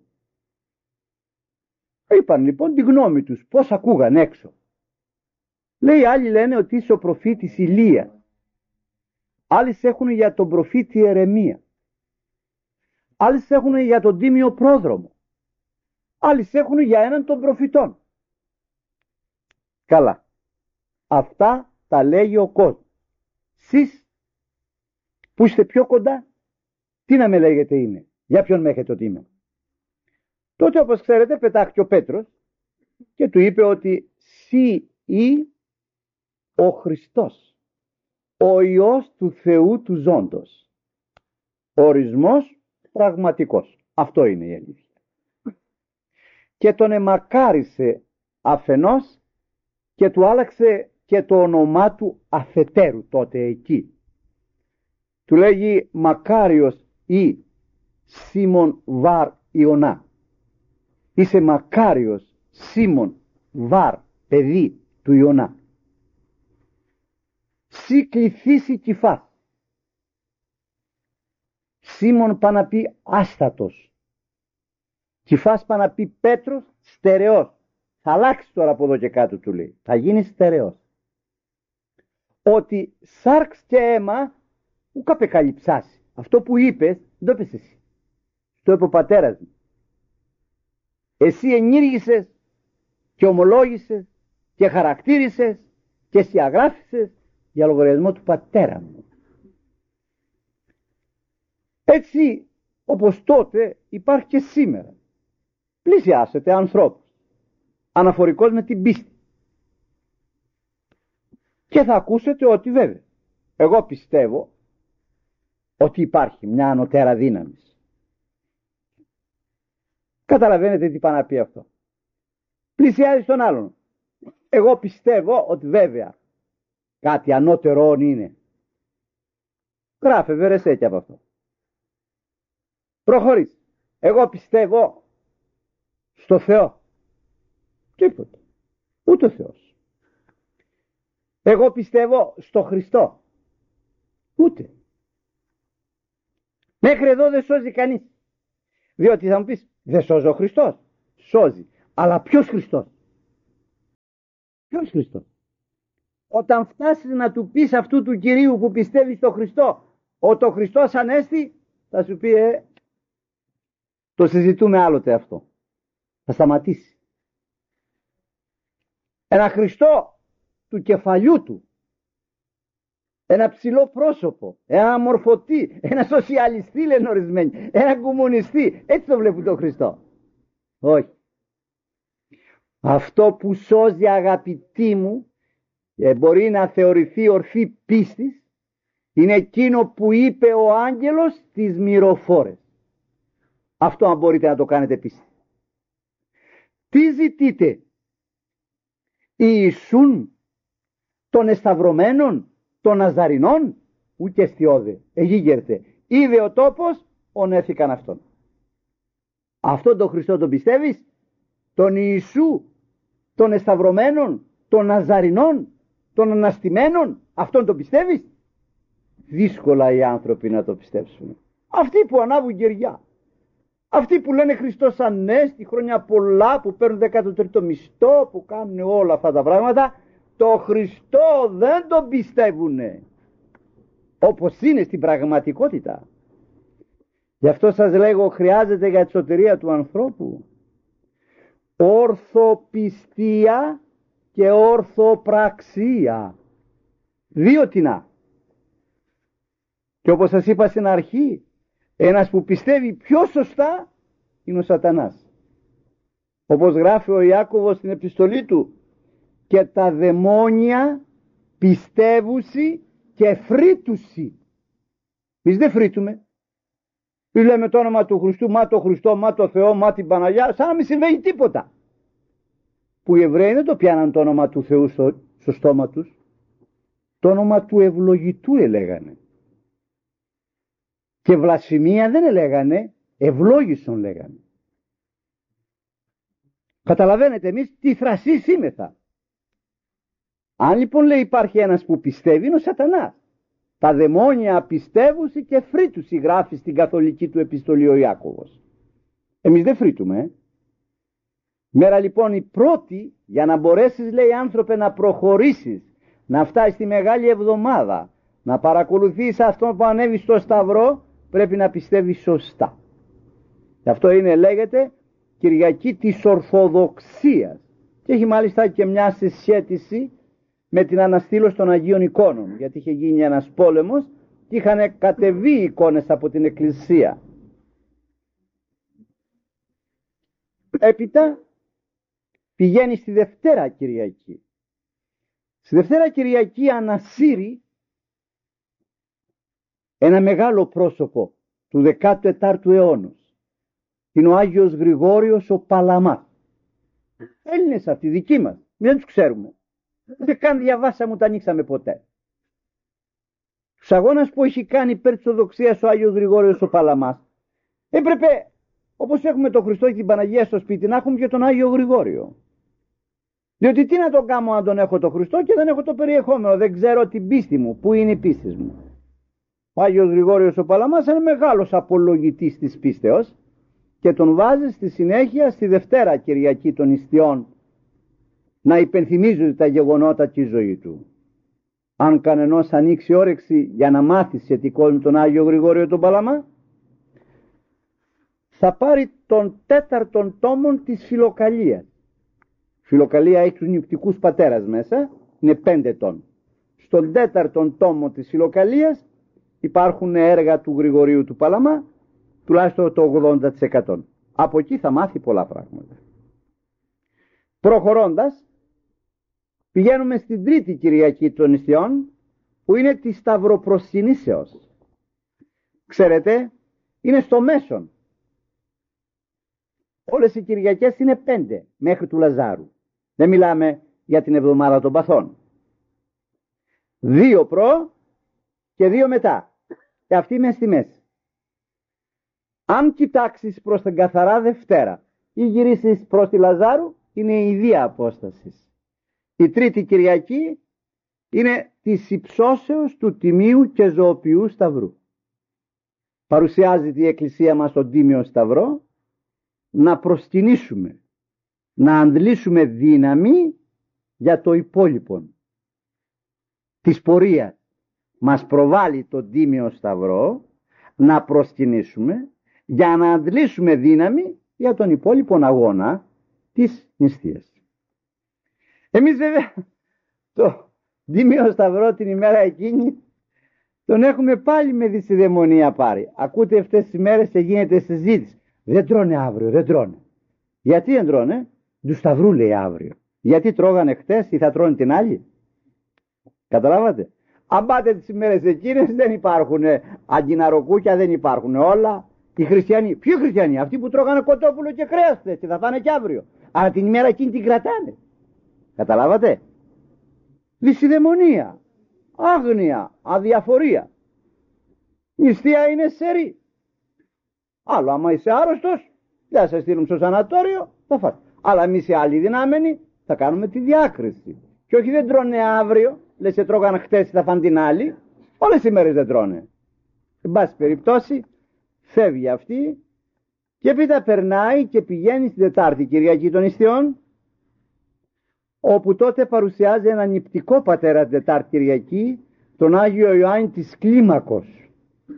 Speaker 1: Είπαν λοιπόν τη γνώμη τους, πώς ακούγαν έξω. Λέει, άλλοι λένε ότι είσαι ο προφήτης Ηλία. Άλλοι έχουν για τον προφήτη Ερεμία. Άλλοι έχουν για τον τίμιο πρόδρομο. Άλλοι έχουν για έναν των προφητών. Καλά. Αυτά τα λέγει ο κόσμος. Σεις που είστε πιο κοντά, τι να με λέγετε είναι? Για ποιον με έχετε ότι είμαι? Τότε, όπως ξέρετε, πετάχτηκε ο Πέτρος και του είπε ότι «Σύ ή ο Χριστός, ο Υιός του Θεού του ζώντος». Ορισμός πραγματικός. Αυτό είναι η αλήθεια. Και τον εμακάρισε αφενός και του άλλαξε και το όνομά του αφετέρου τότε εκεί. Του λέγει Μακάριος ή Σίμων Βαρ Ιωνά. Είσαι μακάριος Σίμων Βαρ, παιδί του Ιωνά. Σι κληθήσει κυφάς. Σίμων πά να πει άστατος. Κυφάς πά να πει Πέτρος στερεός. Θα αλλάξει τώρα από εδώ και κάτω, του λέει. Θα γίνει στερεός. Ότι σάρξ και αίμα ου καπεκαλυψάσει. Αυτό που είπες δεν το είπες εσύ. Το είπε ο πατέρας μου. Εσύ ενήργησες και ομολόγησες και χαρακτήρισες και σιαγράφησες για λογαριασμό του πατέρα μου. Έτσι όπως τότε υπάρχει και σήμερα. Πλησιάσετε ανθρώπους αναφορικώς με την πίστη και θα ακούσετε ότι βέβαια εγώ πιστεύω ότι υπάρχει μια ανωτέρα δύναμη. Καταλαβαίνετε τι πάει να πει αυτό? Πλησιάζει τον άλλον. Εγώ πιστεύω ότι βέβαια κάτι ανώτερο είναι. Γράφε βερεσέ και από αυτό. Προχωρείς. Εγώ πιστεύω στο Θεό. Τίποτα. Ούτε ο Θεός. Εγώ πιστεύω στο Χριστό. Ούτε. Μέχρι εδώ δεν σώζει κανείς. Διότι θα μου πεις, δεν σώζει ο Χριστός? Σώζει. Αλλά ποιος Χριστός? Ποιος Χριστός? Όταν φτάσεις να του πεις αυτού του Κυρίου που πιστεύει στο Χριστό, ότι ο Χριστός ανέστη, θα σου πει, ε, το συζητούμε άλλοτε αυτό. Θα σταματήσει. Ένα Χριστό του κεφαλιού του, ένα ψηλό πρόσωπο, ένα μορφωτή, ένα σοσιαλιστή λένε ορισμένοι, ένα κομμουνιστή, έτσι το βλέπουν τον Χριστό. Όχι. Αυτό που σώζει, αγαπητοί μου, και μπορεί να θεωρηθεί ορθή πίστης, είναι εκείνο που είπε ο άγγελος στις μυροφόρες. Αυτό αν μπορείτε να το κάνετε πίστη. Τι ζητείτε? Ιησούν των εσταυρωμένων, των Ναζαρινών? Ουκ εστιώδε, εγίγερτε. Είδε ο τόπος, ονέθηκαν αυτόν. Αυτόν τον Χριστό τον πιστεύεις? Τον Ιησού των εσταυρωμένων, των Ναζαρινών, των αναστημένων? Αυτόν τον πιστεύεις? Δύσκολα οι άνθρωποι να το πιστέψουν. Αυτοί που ανάβουν κεριά, αυτοί που λένε Χριστός Ανέστη, χρόνια πολλά, που παίρνουν δέκατο τρίτο μισθό, που κάνουν όλα αυτά τα πράγματα, το Χριστό δεν τον πιστεύουνε όπως είναι στην πραγματικότητα. Γι' αυτό σας λέγω, χρειάζεται για τη σωτηρία του ανθρώπου ορθοπιστία και ορθοπραξία. Δύο τινά. Και όπως σας είπα στην αρχή, ένας που πιστεύει πιο σωστά είναι ο σατανάς. Όπως γράφει ο Ιάκωβος στην επιστολή του, και τα δαιμόνια πιστεύουσι και φρύτουσι. Εμείς δεν φρύτουμε. Λέμε το όνομα του Χριστού, μα το Χριστό, μα το Θεό, μα την Παναγιά, σαν να μην συμβαίνει τίποτα. που οι Εβραίοι δεν το πιάναν το όνομα του Θεού στο, στο στόμα τους, το όνομα του ευλογητού ελέγανε. Και βλασφημία δεν ελέγανε, ευλόγησον λέγανε. Καταλαβαίνετε, εμείς τι θρασί σήμεθα. Αν λοιπόν λέει υπάρχει ένας που πιστεύει, είναι ο σατανάς. Τα δαιμόνια πιστεύουσι και φρύτουσι, γράφει στην καθολική του επιστολή ο Ιάκωβος. Εμείς δεν φρύτουμε. Ε? Μέρα λοιπόν η πρώτη, για να μπορέσεις, λέει, άνθρωπε, να προχωρήσεις, να φτάσεις στη Μεγάλη Εβδομάδα, να παρακολουθείς αυτόν που ανέβει στο Σταυρό, πρέπει να πιστεύεις σωστά. Και αυτό είναι, λέγεται, Κυριακή της Ορθοδοξίας. Και έχει μάλιστα και μια συσχέτιση με την αναστήλωση των Αγίων Εικόνων, γιατί είχε γίνει ένας πόλεμος και είχαν κατεβεί εικόνες από την Εκκλησία. Έπειτα πηγαίνει στη Δευτέρα Κυριακή. Στη Δευτέρα Κυριακή ανασύρει ένα μεγάλο πρόσωπο του δεκάτου τετάρτου αιώνα. Είναι ο Άγιος Γρηγόριος ο Παλαμάς. Έλληνες αυτοί, δικοί μας, δεν τους ξέρουμε. Δεν καν διαβάσαμε ούτε ανοίξαμε ποτέ. Τους αγώνας που έχει κάνει υπέρ της Ορθοδοξίας ο Άγιος Γρηγόριος ο Παλαμάς, έπρεπε, όπως έχουμε τον Χριστό και την Παναγία στο σπίτι, να έχουμε και τον Άγιο Γρηγόριο. Διότι τι να τον κάνω αν τον έχω τον Χριστό και δεν έχω το περιεχόμενο, δεν ξέρω την πίστη μου, πού είναι η πίστη μου. Ο Άγιος Γρηγόριος ο Παλαμάς είναι μεγάλος απολογητής της πίστεως και τον βάζει στη συνέχεια στη Δευτέρα Κυριακή των Ιστιών να υπενθυμίζονται τα γεγονότα και η ζωή του. Αν κανενός ανοίξει όρεξη για να μάθει σχετικό με τον Άγιο Γρηγόριο τον Παλαμά, θα πάρει τον τέταρτον τόμον της Φιλοκαλίας. Φιλοκαλία έχει τους νηπτικούς πατέρας μέσα, είναι πέντε τόν. Στον τέταρτον τόμο της Φιλοκαλίας υπάρχουν έργα του Γρηγορίου του Παλαμά, τουλάχιστον το ογδόντα τοις εκατό. Από εκεί θα μάθει πολλά πράγματα. Προχωρώντας, πηγαίνουμε στην τρίτη Κυριακή των Ιστιών, που είναι τη Σταυροπροσκυνήσεως. Ξέρετε, είναι στο μέσον. Όλες οι Κυριακές είναι πέντε μέχρι του Λαζάρου. Δεν μιλάμε για την εβδομάδα των παθών. Δύο προ και δύο μετά. Και αυτή είναι στη μέση. Αν κοιτάξεις προς την καθαρά Δευτέρα ή γυρίσεις προς τη Λαζάρου, είναι η ίδια απόσταση. Η τρίτη Κυριακή είναι της υψώσεως του Τιμίου και Ζωοποιού Σταυρού. Παρουσιάζεται η Εκκλησία μας τον Τίμιο Σταυρό να προσκυνήσουμε, να αντλήσουμε δύναμη για το υπόλοιπο της πορείας. Μας προβάλλει τον Τίμιο Σταυρό να προσκυνήσουμε για να αντλήσουμε δύναμη για τον υπόλοιπο αγώνα της νηστείας. Εμείς βέβαια το Τίμιο Σταυρό την ημέρα εκείνη τον έχουμε πάλι με δυσιδαιμονία πάρει. Ακούτε αυτές τις μέρες και γίνεται συζήτηση. Δεν τρώνε αύριο, δεν τρώνε. Γιατί δεν τρώνε? Του Σταυρού λέει αύριο. Γιατί τρώγανε χτες ή θα τρώνε την άλλη? Καταλάβατε? Αν πάτε τις ημέρες εκείνες δεν υπάρχουν αγκιναροκούκια, δεν υπάρχουν όλα. Οι χριστιανοί, ποιοι χριστιανοί? Αυτοί που τρώγανε κοτόπουλο και κρέας χτες και θα φάνε και αύριο. Αλλά την ημέρα εκείνη την κρατάνε. Καταλάβατε? Δυσιδαιμονία, άγνοια, αδιαφορία. Η νηστεία είναι σερή. Άλλο άμα είσαι άρρωστος, δεν σε στείλουν στο σανατόριο, θα φας. Αλλά εμείς οι άλλοι δυνάμενοι θα κάνουμε τη διάκριση. Και όχι δεν τρώνε αύριο, λες σε τρώγαν χτες, θα φάνε την άλλη. Όλες οι μέρες δεν τρώνε. Εν πάση περιπτώσει, φεύγει αυτή και έπειτα περνάει και πηγαίνει στην Τετάρτη Κυριακή των Ιστιών, όπου τότε παρουσιάζει έναν νηπτικό πατέρα την Τετάρτη Κυριακή, τον Άγιο Ιωάννη της Κλίμακος.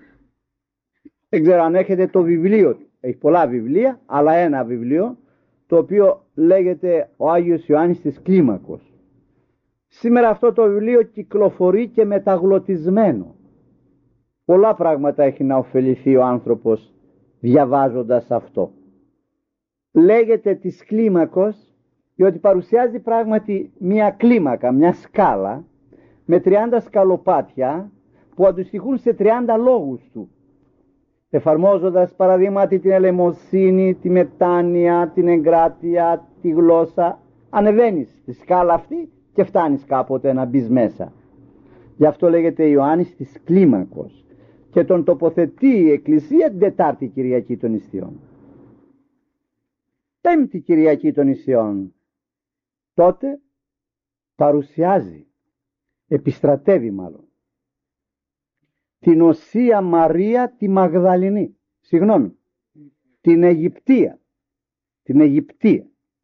Speaker 1: Δεν ξέρω αν έχετε το βιβλίο του. Έχει πολλά βιβλία, αλλά ένα βιβλίο, το οποίο λέγεται ο Άγιος Ιωάννης της Κλίμακος. Σήμερα αυτό το βιβλίο κυκλοφορεί και μεταγλωτισμένο. Πολλά πράγματα έχει να ωφεληθεί ο άνθρωπος διαβάζοντας αυτό. Λέγεται της Κλίμακος, διότι παρουσιάζει πράγματι μια κλίμακα, μια σκάλα, με τριάντα σκαλοπάτια που αντιστοιχούν σε τριάντα λόγους του. Εφαρμόζοντας παραδείγματι την ελεημοσύνη, τη μετάνοια, την εγκράτεια, τη γλώσσα, ανεβαίνεις στη σκάλα αυτή και φτάνεις κάποτε να μπεις μέσα. Γι' αυτό λέγεται Ιωάννης της κλίμακος, και τον τοποθετεί η Εκκλησία την Τετάρτη Κυριακή των Νηστείων. Πέμπτη Κυριακή των Νηστείων τότε παρουσιάζει, επιστρατεύει μάλλον, την Οσία Μαρία τη Μαγδαληνή, συγγνώμη, την Αιγυπτία, την Αιγυπτία.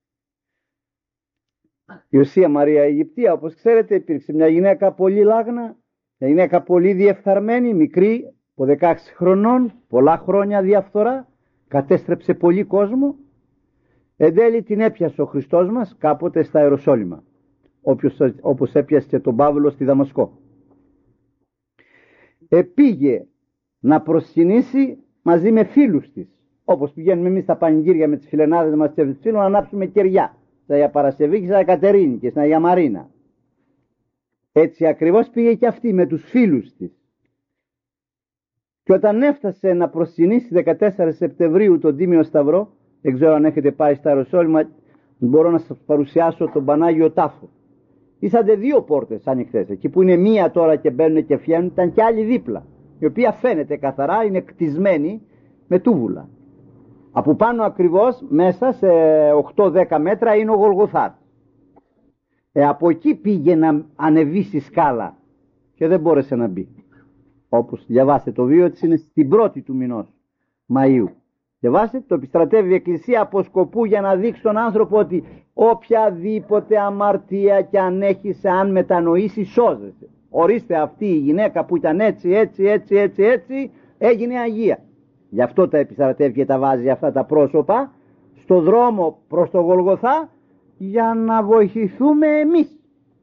Speaker 1: Η Οσία Μαρία Αιγυπτία, όπως ξέρετε, υπήρξε μια γυναίκα πολύ λάγνα, μια γυναίκα πολύ διεφθαρμένη, μικρή, από δεκαέξι χρονών, πολλά χρόνια διαφθορά, κατέστρεψε πολύ κόσμο. Εν τέλει την έπιασε ο Χριστός μας κάποτε στα Ιεροσόλυμα, όπως έπιασε και τον Παύλο στη Δαμασκό. Επήγε να προσκυνήσει μαζί με φίλους της, όπως πηγαίνουμε εμείς στα πανηγύρια με τις φιλενάδες μας και τους φίλους, να ανάψουμε κεριά στα Αγία Παρασκευή και στα Αγία Κατερίνη και στην Αγία Μαρίνα. Έτσι ακριβώς πήγε και αυτή με τους φίλους της. Και όταν έφτασε να προσκυνήσει δεκατέσσερα Σεπτεμβρίου τον Τίμιο Σταυρό, δεν ξέρω αν έχετε πάει στα Ιεροσόλυμα, μπορώ να σας παρουσιάσω τον Πανάγιο Τάφο. Ήσαντε δύο πόρτες ανοιχτές, εκεί που είναι μία τώρα και μπαίνουν και βγαίνουν, ήταν και άλλη δίπλα, η οποία φαίνεται καθαρά, είναι κτισμένη με τούβουλα. Από πάνω ακριβώς μέσα σε οκτώ δέκα μέτρα είναι ο Γολγοθάς. Ε, από εκεί πήγε να ανεβεί στη σκάλα και δεν μπόρεσε να μπει. Όπως διαβάστε το βίο της, είναι στην πρώτη του μηνός Μαΐου. Διαβάστε, το επιστρατεύει η Εκκλησία από σκοπού για να δείξει τον άνθρωπο ότι οποιαδήποτε αμαρτία και αν έχεις, αν μετανοήσει, σώζεσαι. Ορίστε, αυτή η γυναίκα που ήταν έτσι, έτσι, έτσι, έτσι, έτσι, έγινε Αγία. Γι' αυτό τα επιστρατεύει και τα βάζει αυτά τα πρόσωπα στο δρόμο προς το Γολγοθά, για να βοηθηθούμε εμείς.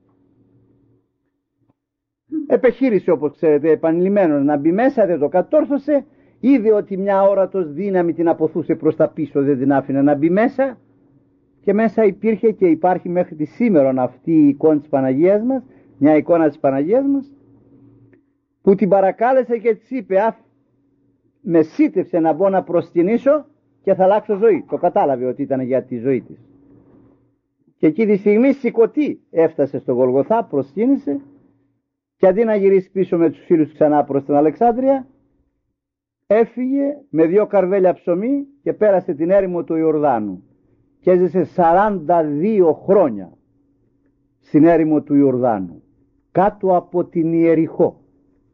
Speaker 1: Επεχείρησε, όπως ξέρετε, επανειλημμένος να μπει μέσα, δεν το κατόρθωσε. Είδε ότι μια όρατος δύναμη την αποθούσε προς τα πίσω, δεν την άφηνε να μπει μέσα, και μέσα υπήρχε και υπάρχει μέχρι τη σήμερα αυτή η εικόνα της Παναγίας μας, μια εικόνα της Παναγίας μας, που την παρακάλεσε και της είπε, α, με σύτευσε να μπω να προσκυνήσω και θα αλλάξω ζωή. Το κατάλαβε ότι ήταν για τη ζωή της. Και εκεί τη στιγμή σηκωτή έφτασε στο Γολγοθά, προσκύνησε, και αντί να γυρίσει πίσω με τους φίλους ξανά προς την Αλεξάνδρεια, έφυγε με δύο καρβέλια ψωμί και πέρασε την έρημο του Ιορδάνου και έζησε σαράντα δύο χρόνια στην έρημο του Ιορδάνου, κάτω από την Ιεριχώ.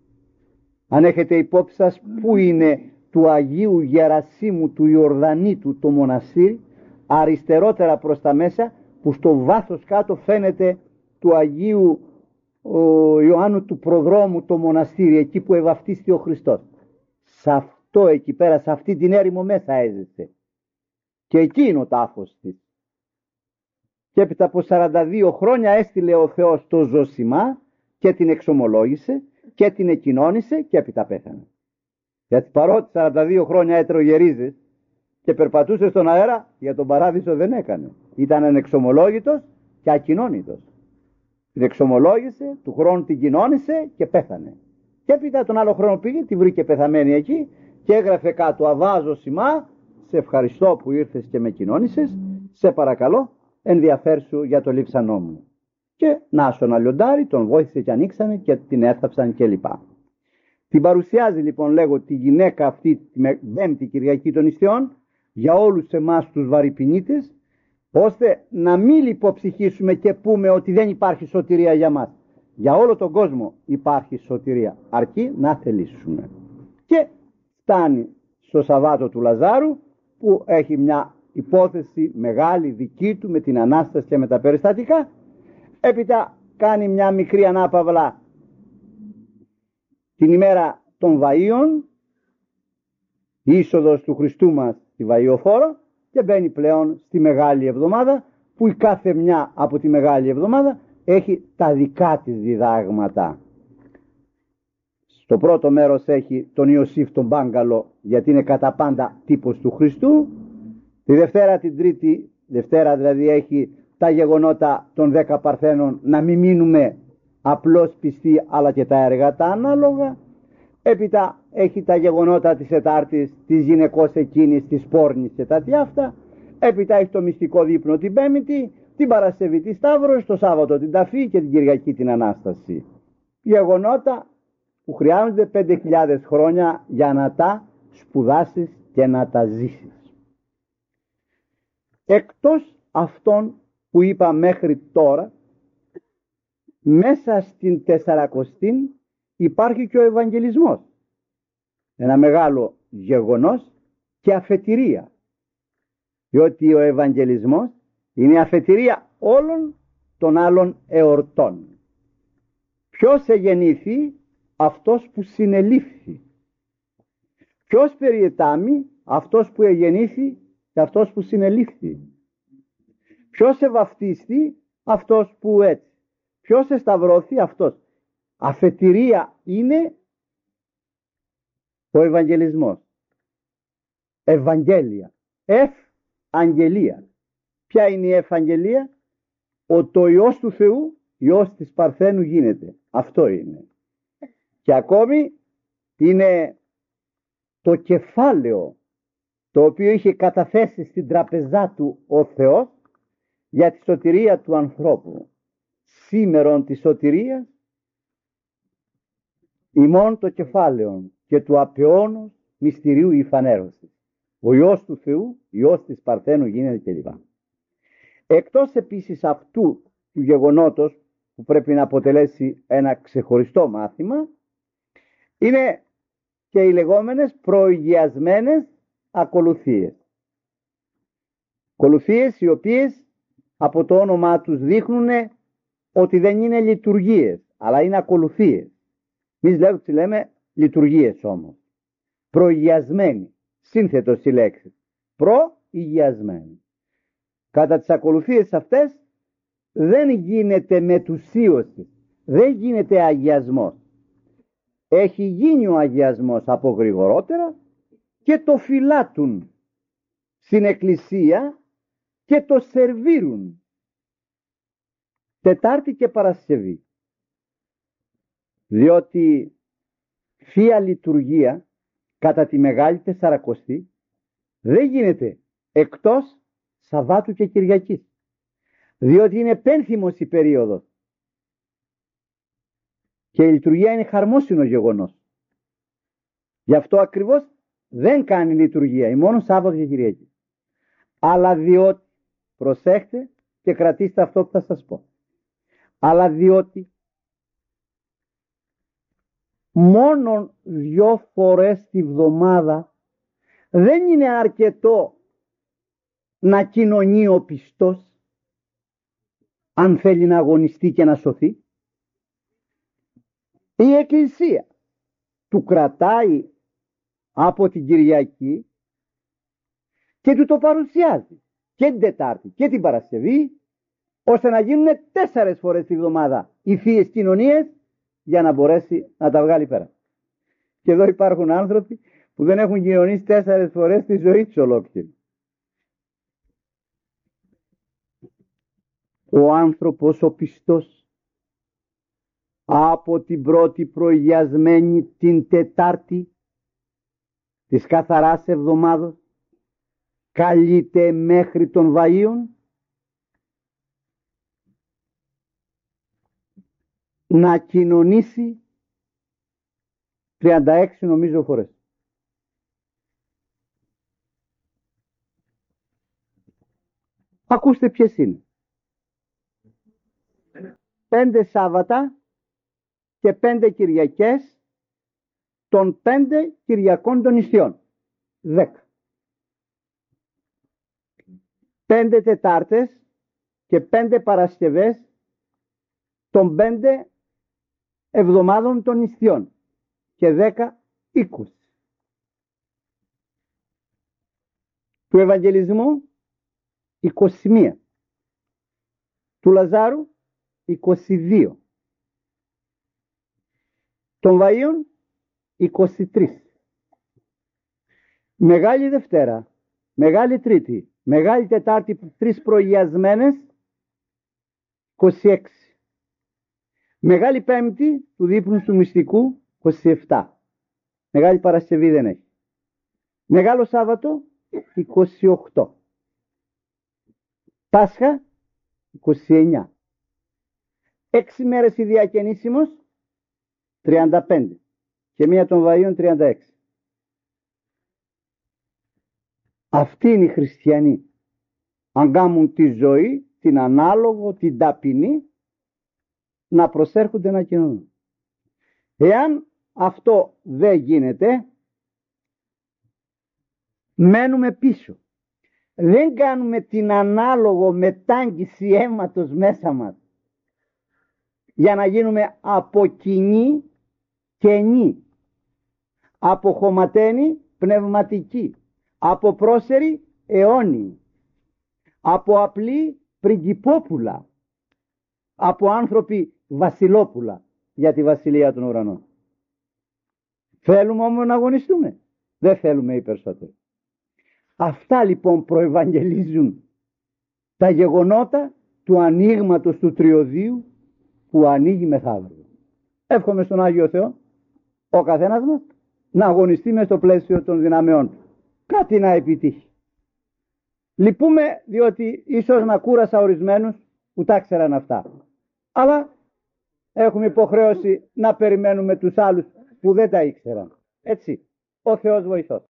Speaker 1: Αν έχετε υπόψη σας που είναι του Αγίου Γερασίμου του Ιορδανίτου το μοναστήρι, αριστερότερα προς τα μέσα, που στο βάθος κάτω φαίνεται του Αγίου ο Ιωάννου του Προδρόμου το μοναστήρι, εκεί που ευαυτίστηκε ο Χριστός. Σε αυτό εκεί πέρα, σε αυτή την έρημο μέσα έζησε, και εκεί είναι ο τάφος της. Και έπειτα από σαράντα δύο χρόνια έστειλε ο Θεός το Ζωσιμά και την εξομολόγησε και την εκοινώνησε, και έπειτα πέθανε. Γιατί παρότι σαράντα δύο χρόνια έτρωγε ρίζες και περπατούσε στον αέρα, για τον παράδεισο δεν έκανε. Ήταν ανεξομολόγητος και ακοινώνητος. Την εξομολόγησε, του χρόνου την κοινώνησε και πέθανε. Και έπειτα τον άλλο χρόνο πήγε, τη βρήκε πεθαμένη εκεί και έγραφε κάτω, αβά Ζωσιμά, σε ευχαριστώ που ήρθες και με κοινώνησες, σε παρακαλώ ενδιαφέρσου για το λείψανό μου. Και να στον αλλιοντάρι, τον βόηθησε και ανοίξανε και την έθαψαν κλπ. Την παρουσιάζει λοιπόν, λέγω, τη γυναίκα αυτή τη πέμπτη Κυριακή των Νηστείων για όλους εμάς τους βαρυπινίτες, ώστε να μην λιποψυχήσουμε και πούμε ότι δεν υπάρχει σωτηρία για μας. Για όλο τον κόσμο υπάρχει σωτηρία, αρκεί να θελήσουμε. Και φτάνει στο Σαββάτο του Λαζάρου, που έχει μια υπόθεση μεγάλη δική του με την Ανάσταση και με τα περιστατικά. Έπειτα κάνει μια μικρή ανάπαυλα την ημέρα των Βαΐων, η είσοδος του Χριστού μας στη Βαϊοφόρο, και μπαίνει πλέον στη Μεγάλη Εβδομάδα, που η κάθε μια από τη Μεγάλη Εβδομάδα έχει τα δικά της διδάγματα. Στο πρώτο μέρος έχει τον Ιωσήφ τον Μπάγκαλο, γιατί είναι κατά πάντα τύπος του Χριστού. Τη Δευτέρα, την Τρίτη Δευτέρα δηλαδή, έχει τα γεγονότα των δέκα Παρθένων, να μην μείνουμε απλώς πιστοί αλλά και τα έργα τα ανάλογα. Έπειτα έχει τα γεγονότα της Τετάρτης, της γυναικός εκείνης, της πόρνης και τα τι αυτά. Έπειτα έχει το μυστικό δείπνο την Πέμπτη, την Παρασκευή τη Σταύρωση, το Σάββατο την Ταφή και την Κυριακή την Ανάσταση. Γεγονότα που χρειάζονται πέντε χιλιάδες χρόνια για να τα σπουδάσεις και να τα ζήσεις. Εκτός αυτών που είπα μέχρι τώρα, μέσα στην Τεσσαρακοστή υπάρχει και ο Ευαγγελισμός. Ένα μεγάλο γεγονός και αφετηρία. Διότι ο Ευαγγελισμός είναι αφετηρία όλων των άλλων εορτών. Ποιος εγεννήθη? Αυτός που συνελήφθη. Ποιος περιετάμει? Αυτός που εγεννήθη και αυτός που συνελήφθη. Ποιος ευαυτίστη? Αυτός που έτσι. Ποιος εσταυρώθη? Αυτός. Αφετηρία είναι ο Ευαγγελισμός. Ευαγγέλια. Ευαγγελία. Ποια είναι η Ευαγγελία? Ο το Υιός του Θεού, Υιός της Παρθένου γίνεται. Αυτό είναι. Και ακόμη είναι το κεφάλαιο το οποίο είχε καταθέσει στην τραπεζά του ο Θεός για τη σωτηρία του ανθρώπου. Σήμερον της σωτηρίας ημών το κεφάλαιο και του απαιώνος μυστηρίου η φανέρωση. Ο Υιός του Θεού, Υιός της Παρθένου γίνεται κλπ. Εκτός επίσης αυτού του γεγονότος που πρέπει να αποτελέσει ένα ξεχωριστό μάθημα, είναι και οι λεγόμενες προηγιασμένες ακολουθίες. Ακολουθίες οι οποίες από το όνομά τους δείχνουν ότι δεν είναι λειτουργίες, αλλά είναι ακολουθίες. Εμείς λέμε, λέμε λειτουργίες όμως. Προηγιασμένοι, σύνθετος η λέξη. Προηγιασμένοι. Κατά τις ακολουθίες αυτές δεν γίνεται μετουσίωση, δεν γίνεται αγιασμός. Έχει γίνει ο αγιασμός από γρηγορότερα και το φυλάτουν στην εκκλησία και το σερβίρουν Τετάρτη και Παρασκευή. Διότι Θεία Λειτουργία κατά τη Μεγάλη Τεσσαρακοστή δεν γίνεται εκτός Σαββάτου και Κυριακής. Διότι είναι πένθυμος η περίοδος. Και η λειτουργία είναι χαρμόσυνο γεγονός. Γι' αυτό ακριβώς δεν κάνει λειτουργία, η μόνο Σάββατο και Κυριακή. Αλλά διότι, προσέχτε και κρατήστε αυτό που θα σας πω. Αλλά διότι μόνο δυο φορές τη βδομάδα δεν είναι αρκετό να κοινωνεί ο πιστός αν θέλει να αγωνιστεί και να σωθεί. Η Εκκλησία του κρατάει από την Κυριακή και του το παρουσιάζει και την Τετάρτη και την Παρασκευή, ώστε να γίνουν τέσσερες φορές τη βδομάδα οι θείες κοινωνίες για να μπορέσει να τα βγάλει πέρα. Και εδώ υπάρχουν άνθρωποι που δεν έχουν κοινωνήσει τέσσερες φορές τη ζωή τους ολόκληρη. Ο άνθρωπος ο πιστός από την πρώτη προηγιασμένη την Τετάρτη της καθαράς εβδομάδος καλείται μέχρι των Βαΐων να κοινωνήσει τριάντα έξι νομίζω φορές. Ακούστε ποιες είναι. Πέντε Σάββατα και πέντε Κυριακές των πέντε Κυριακών των νηστείων. Δέκα. Πέντε Τετάρτες και πέντε Παρασκευές των πέντε εβδομάδων των νηστείων. Και δέκα είκοσι. Του Ευαγγελισμού είκοσι μία. Του Λαζάρου είκοσι δύο. Των Βαΐων είκοσι τρία. Μεγάλη Δευτέρα, Μεγάλη Τρίτη, Μεγάλη Τετάρτη, τρεις προηγιασμένες, είκοσι έξι. Μεγάλη Πέμπτη του δείπνου του μυστικού, είκοσι επτά. Μεγάλη Παρασκευή δεν έχει. Μεγάλο Σάββατο, είκοσι οκτώ. Πάσχα, είκοσι εννιά. Έξι μέρες η διακαινήσιμος, τριάντα πέντε. Και μία των Βαΐων, τριάντα έξι. Αυτοί είναι οι χριστιανοί. Αν κάνουν τη ζωή, την ανάλογο, την ταπεινή, να προσέρχονται να κοινωνούν. Εάν αυτό δεν γίνεται, μένουμε πίσω. Δεν κάνουμε την ανάλογο μετάγγιση αίματος μέσα μας για να γίνουμε από κοινοί καινοί, από χωματένοι πνευματικοί, από πρόσεροι αιώνιοι, από απλοί πριγκιπόπουλα, από άνθρωποι βασιλόπουλα για τη βασιλεία των ουρανών. Θέλουμε όμως να αγωνιστούμε? Δεν θέλουμε οι περισσότεροι. Αυτά λοιπόν προευαγγελίζουν τα γεγονότα του ανοίγματος του τριωδίου που ανοίγει μεθαύριο. Εύχομαι στον Άγιο Θεό ο καθένας μας να αγωνιστεί μες στο πλαίσιο των δυναμεών του. Κάτι να επιτύχει. Λυπούμε διότι ίσως να κούρασα ορισμένους που τα ξέραν αυτά. Αλλά έχουμε υποχρέωση να περιμένουμε τους άλλους που δεν τα ήξεραν. Έτσι, ο Θεός βοηθός.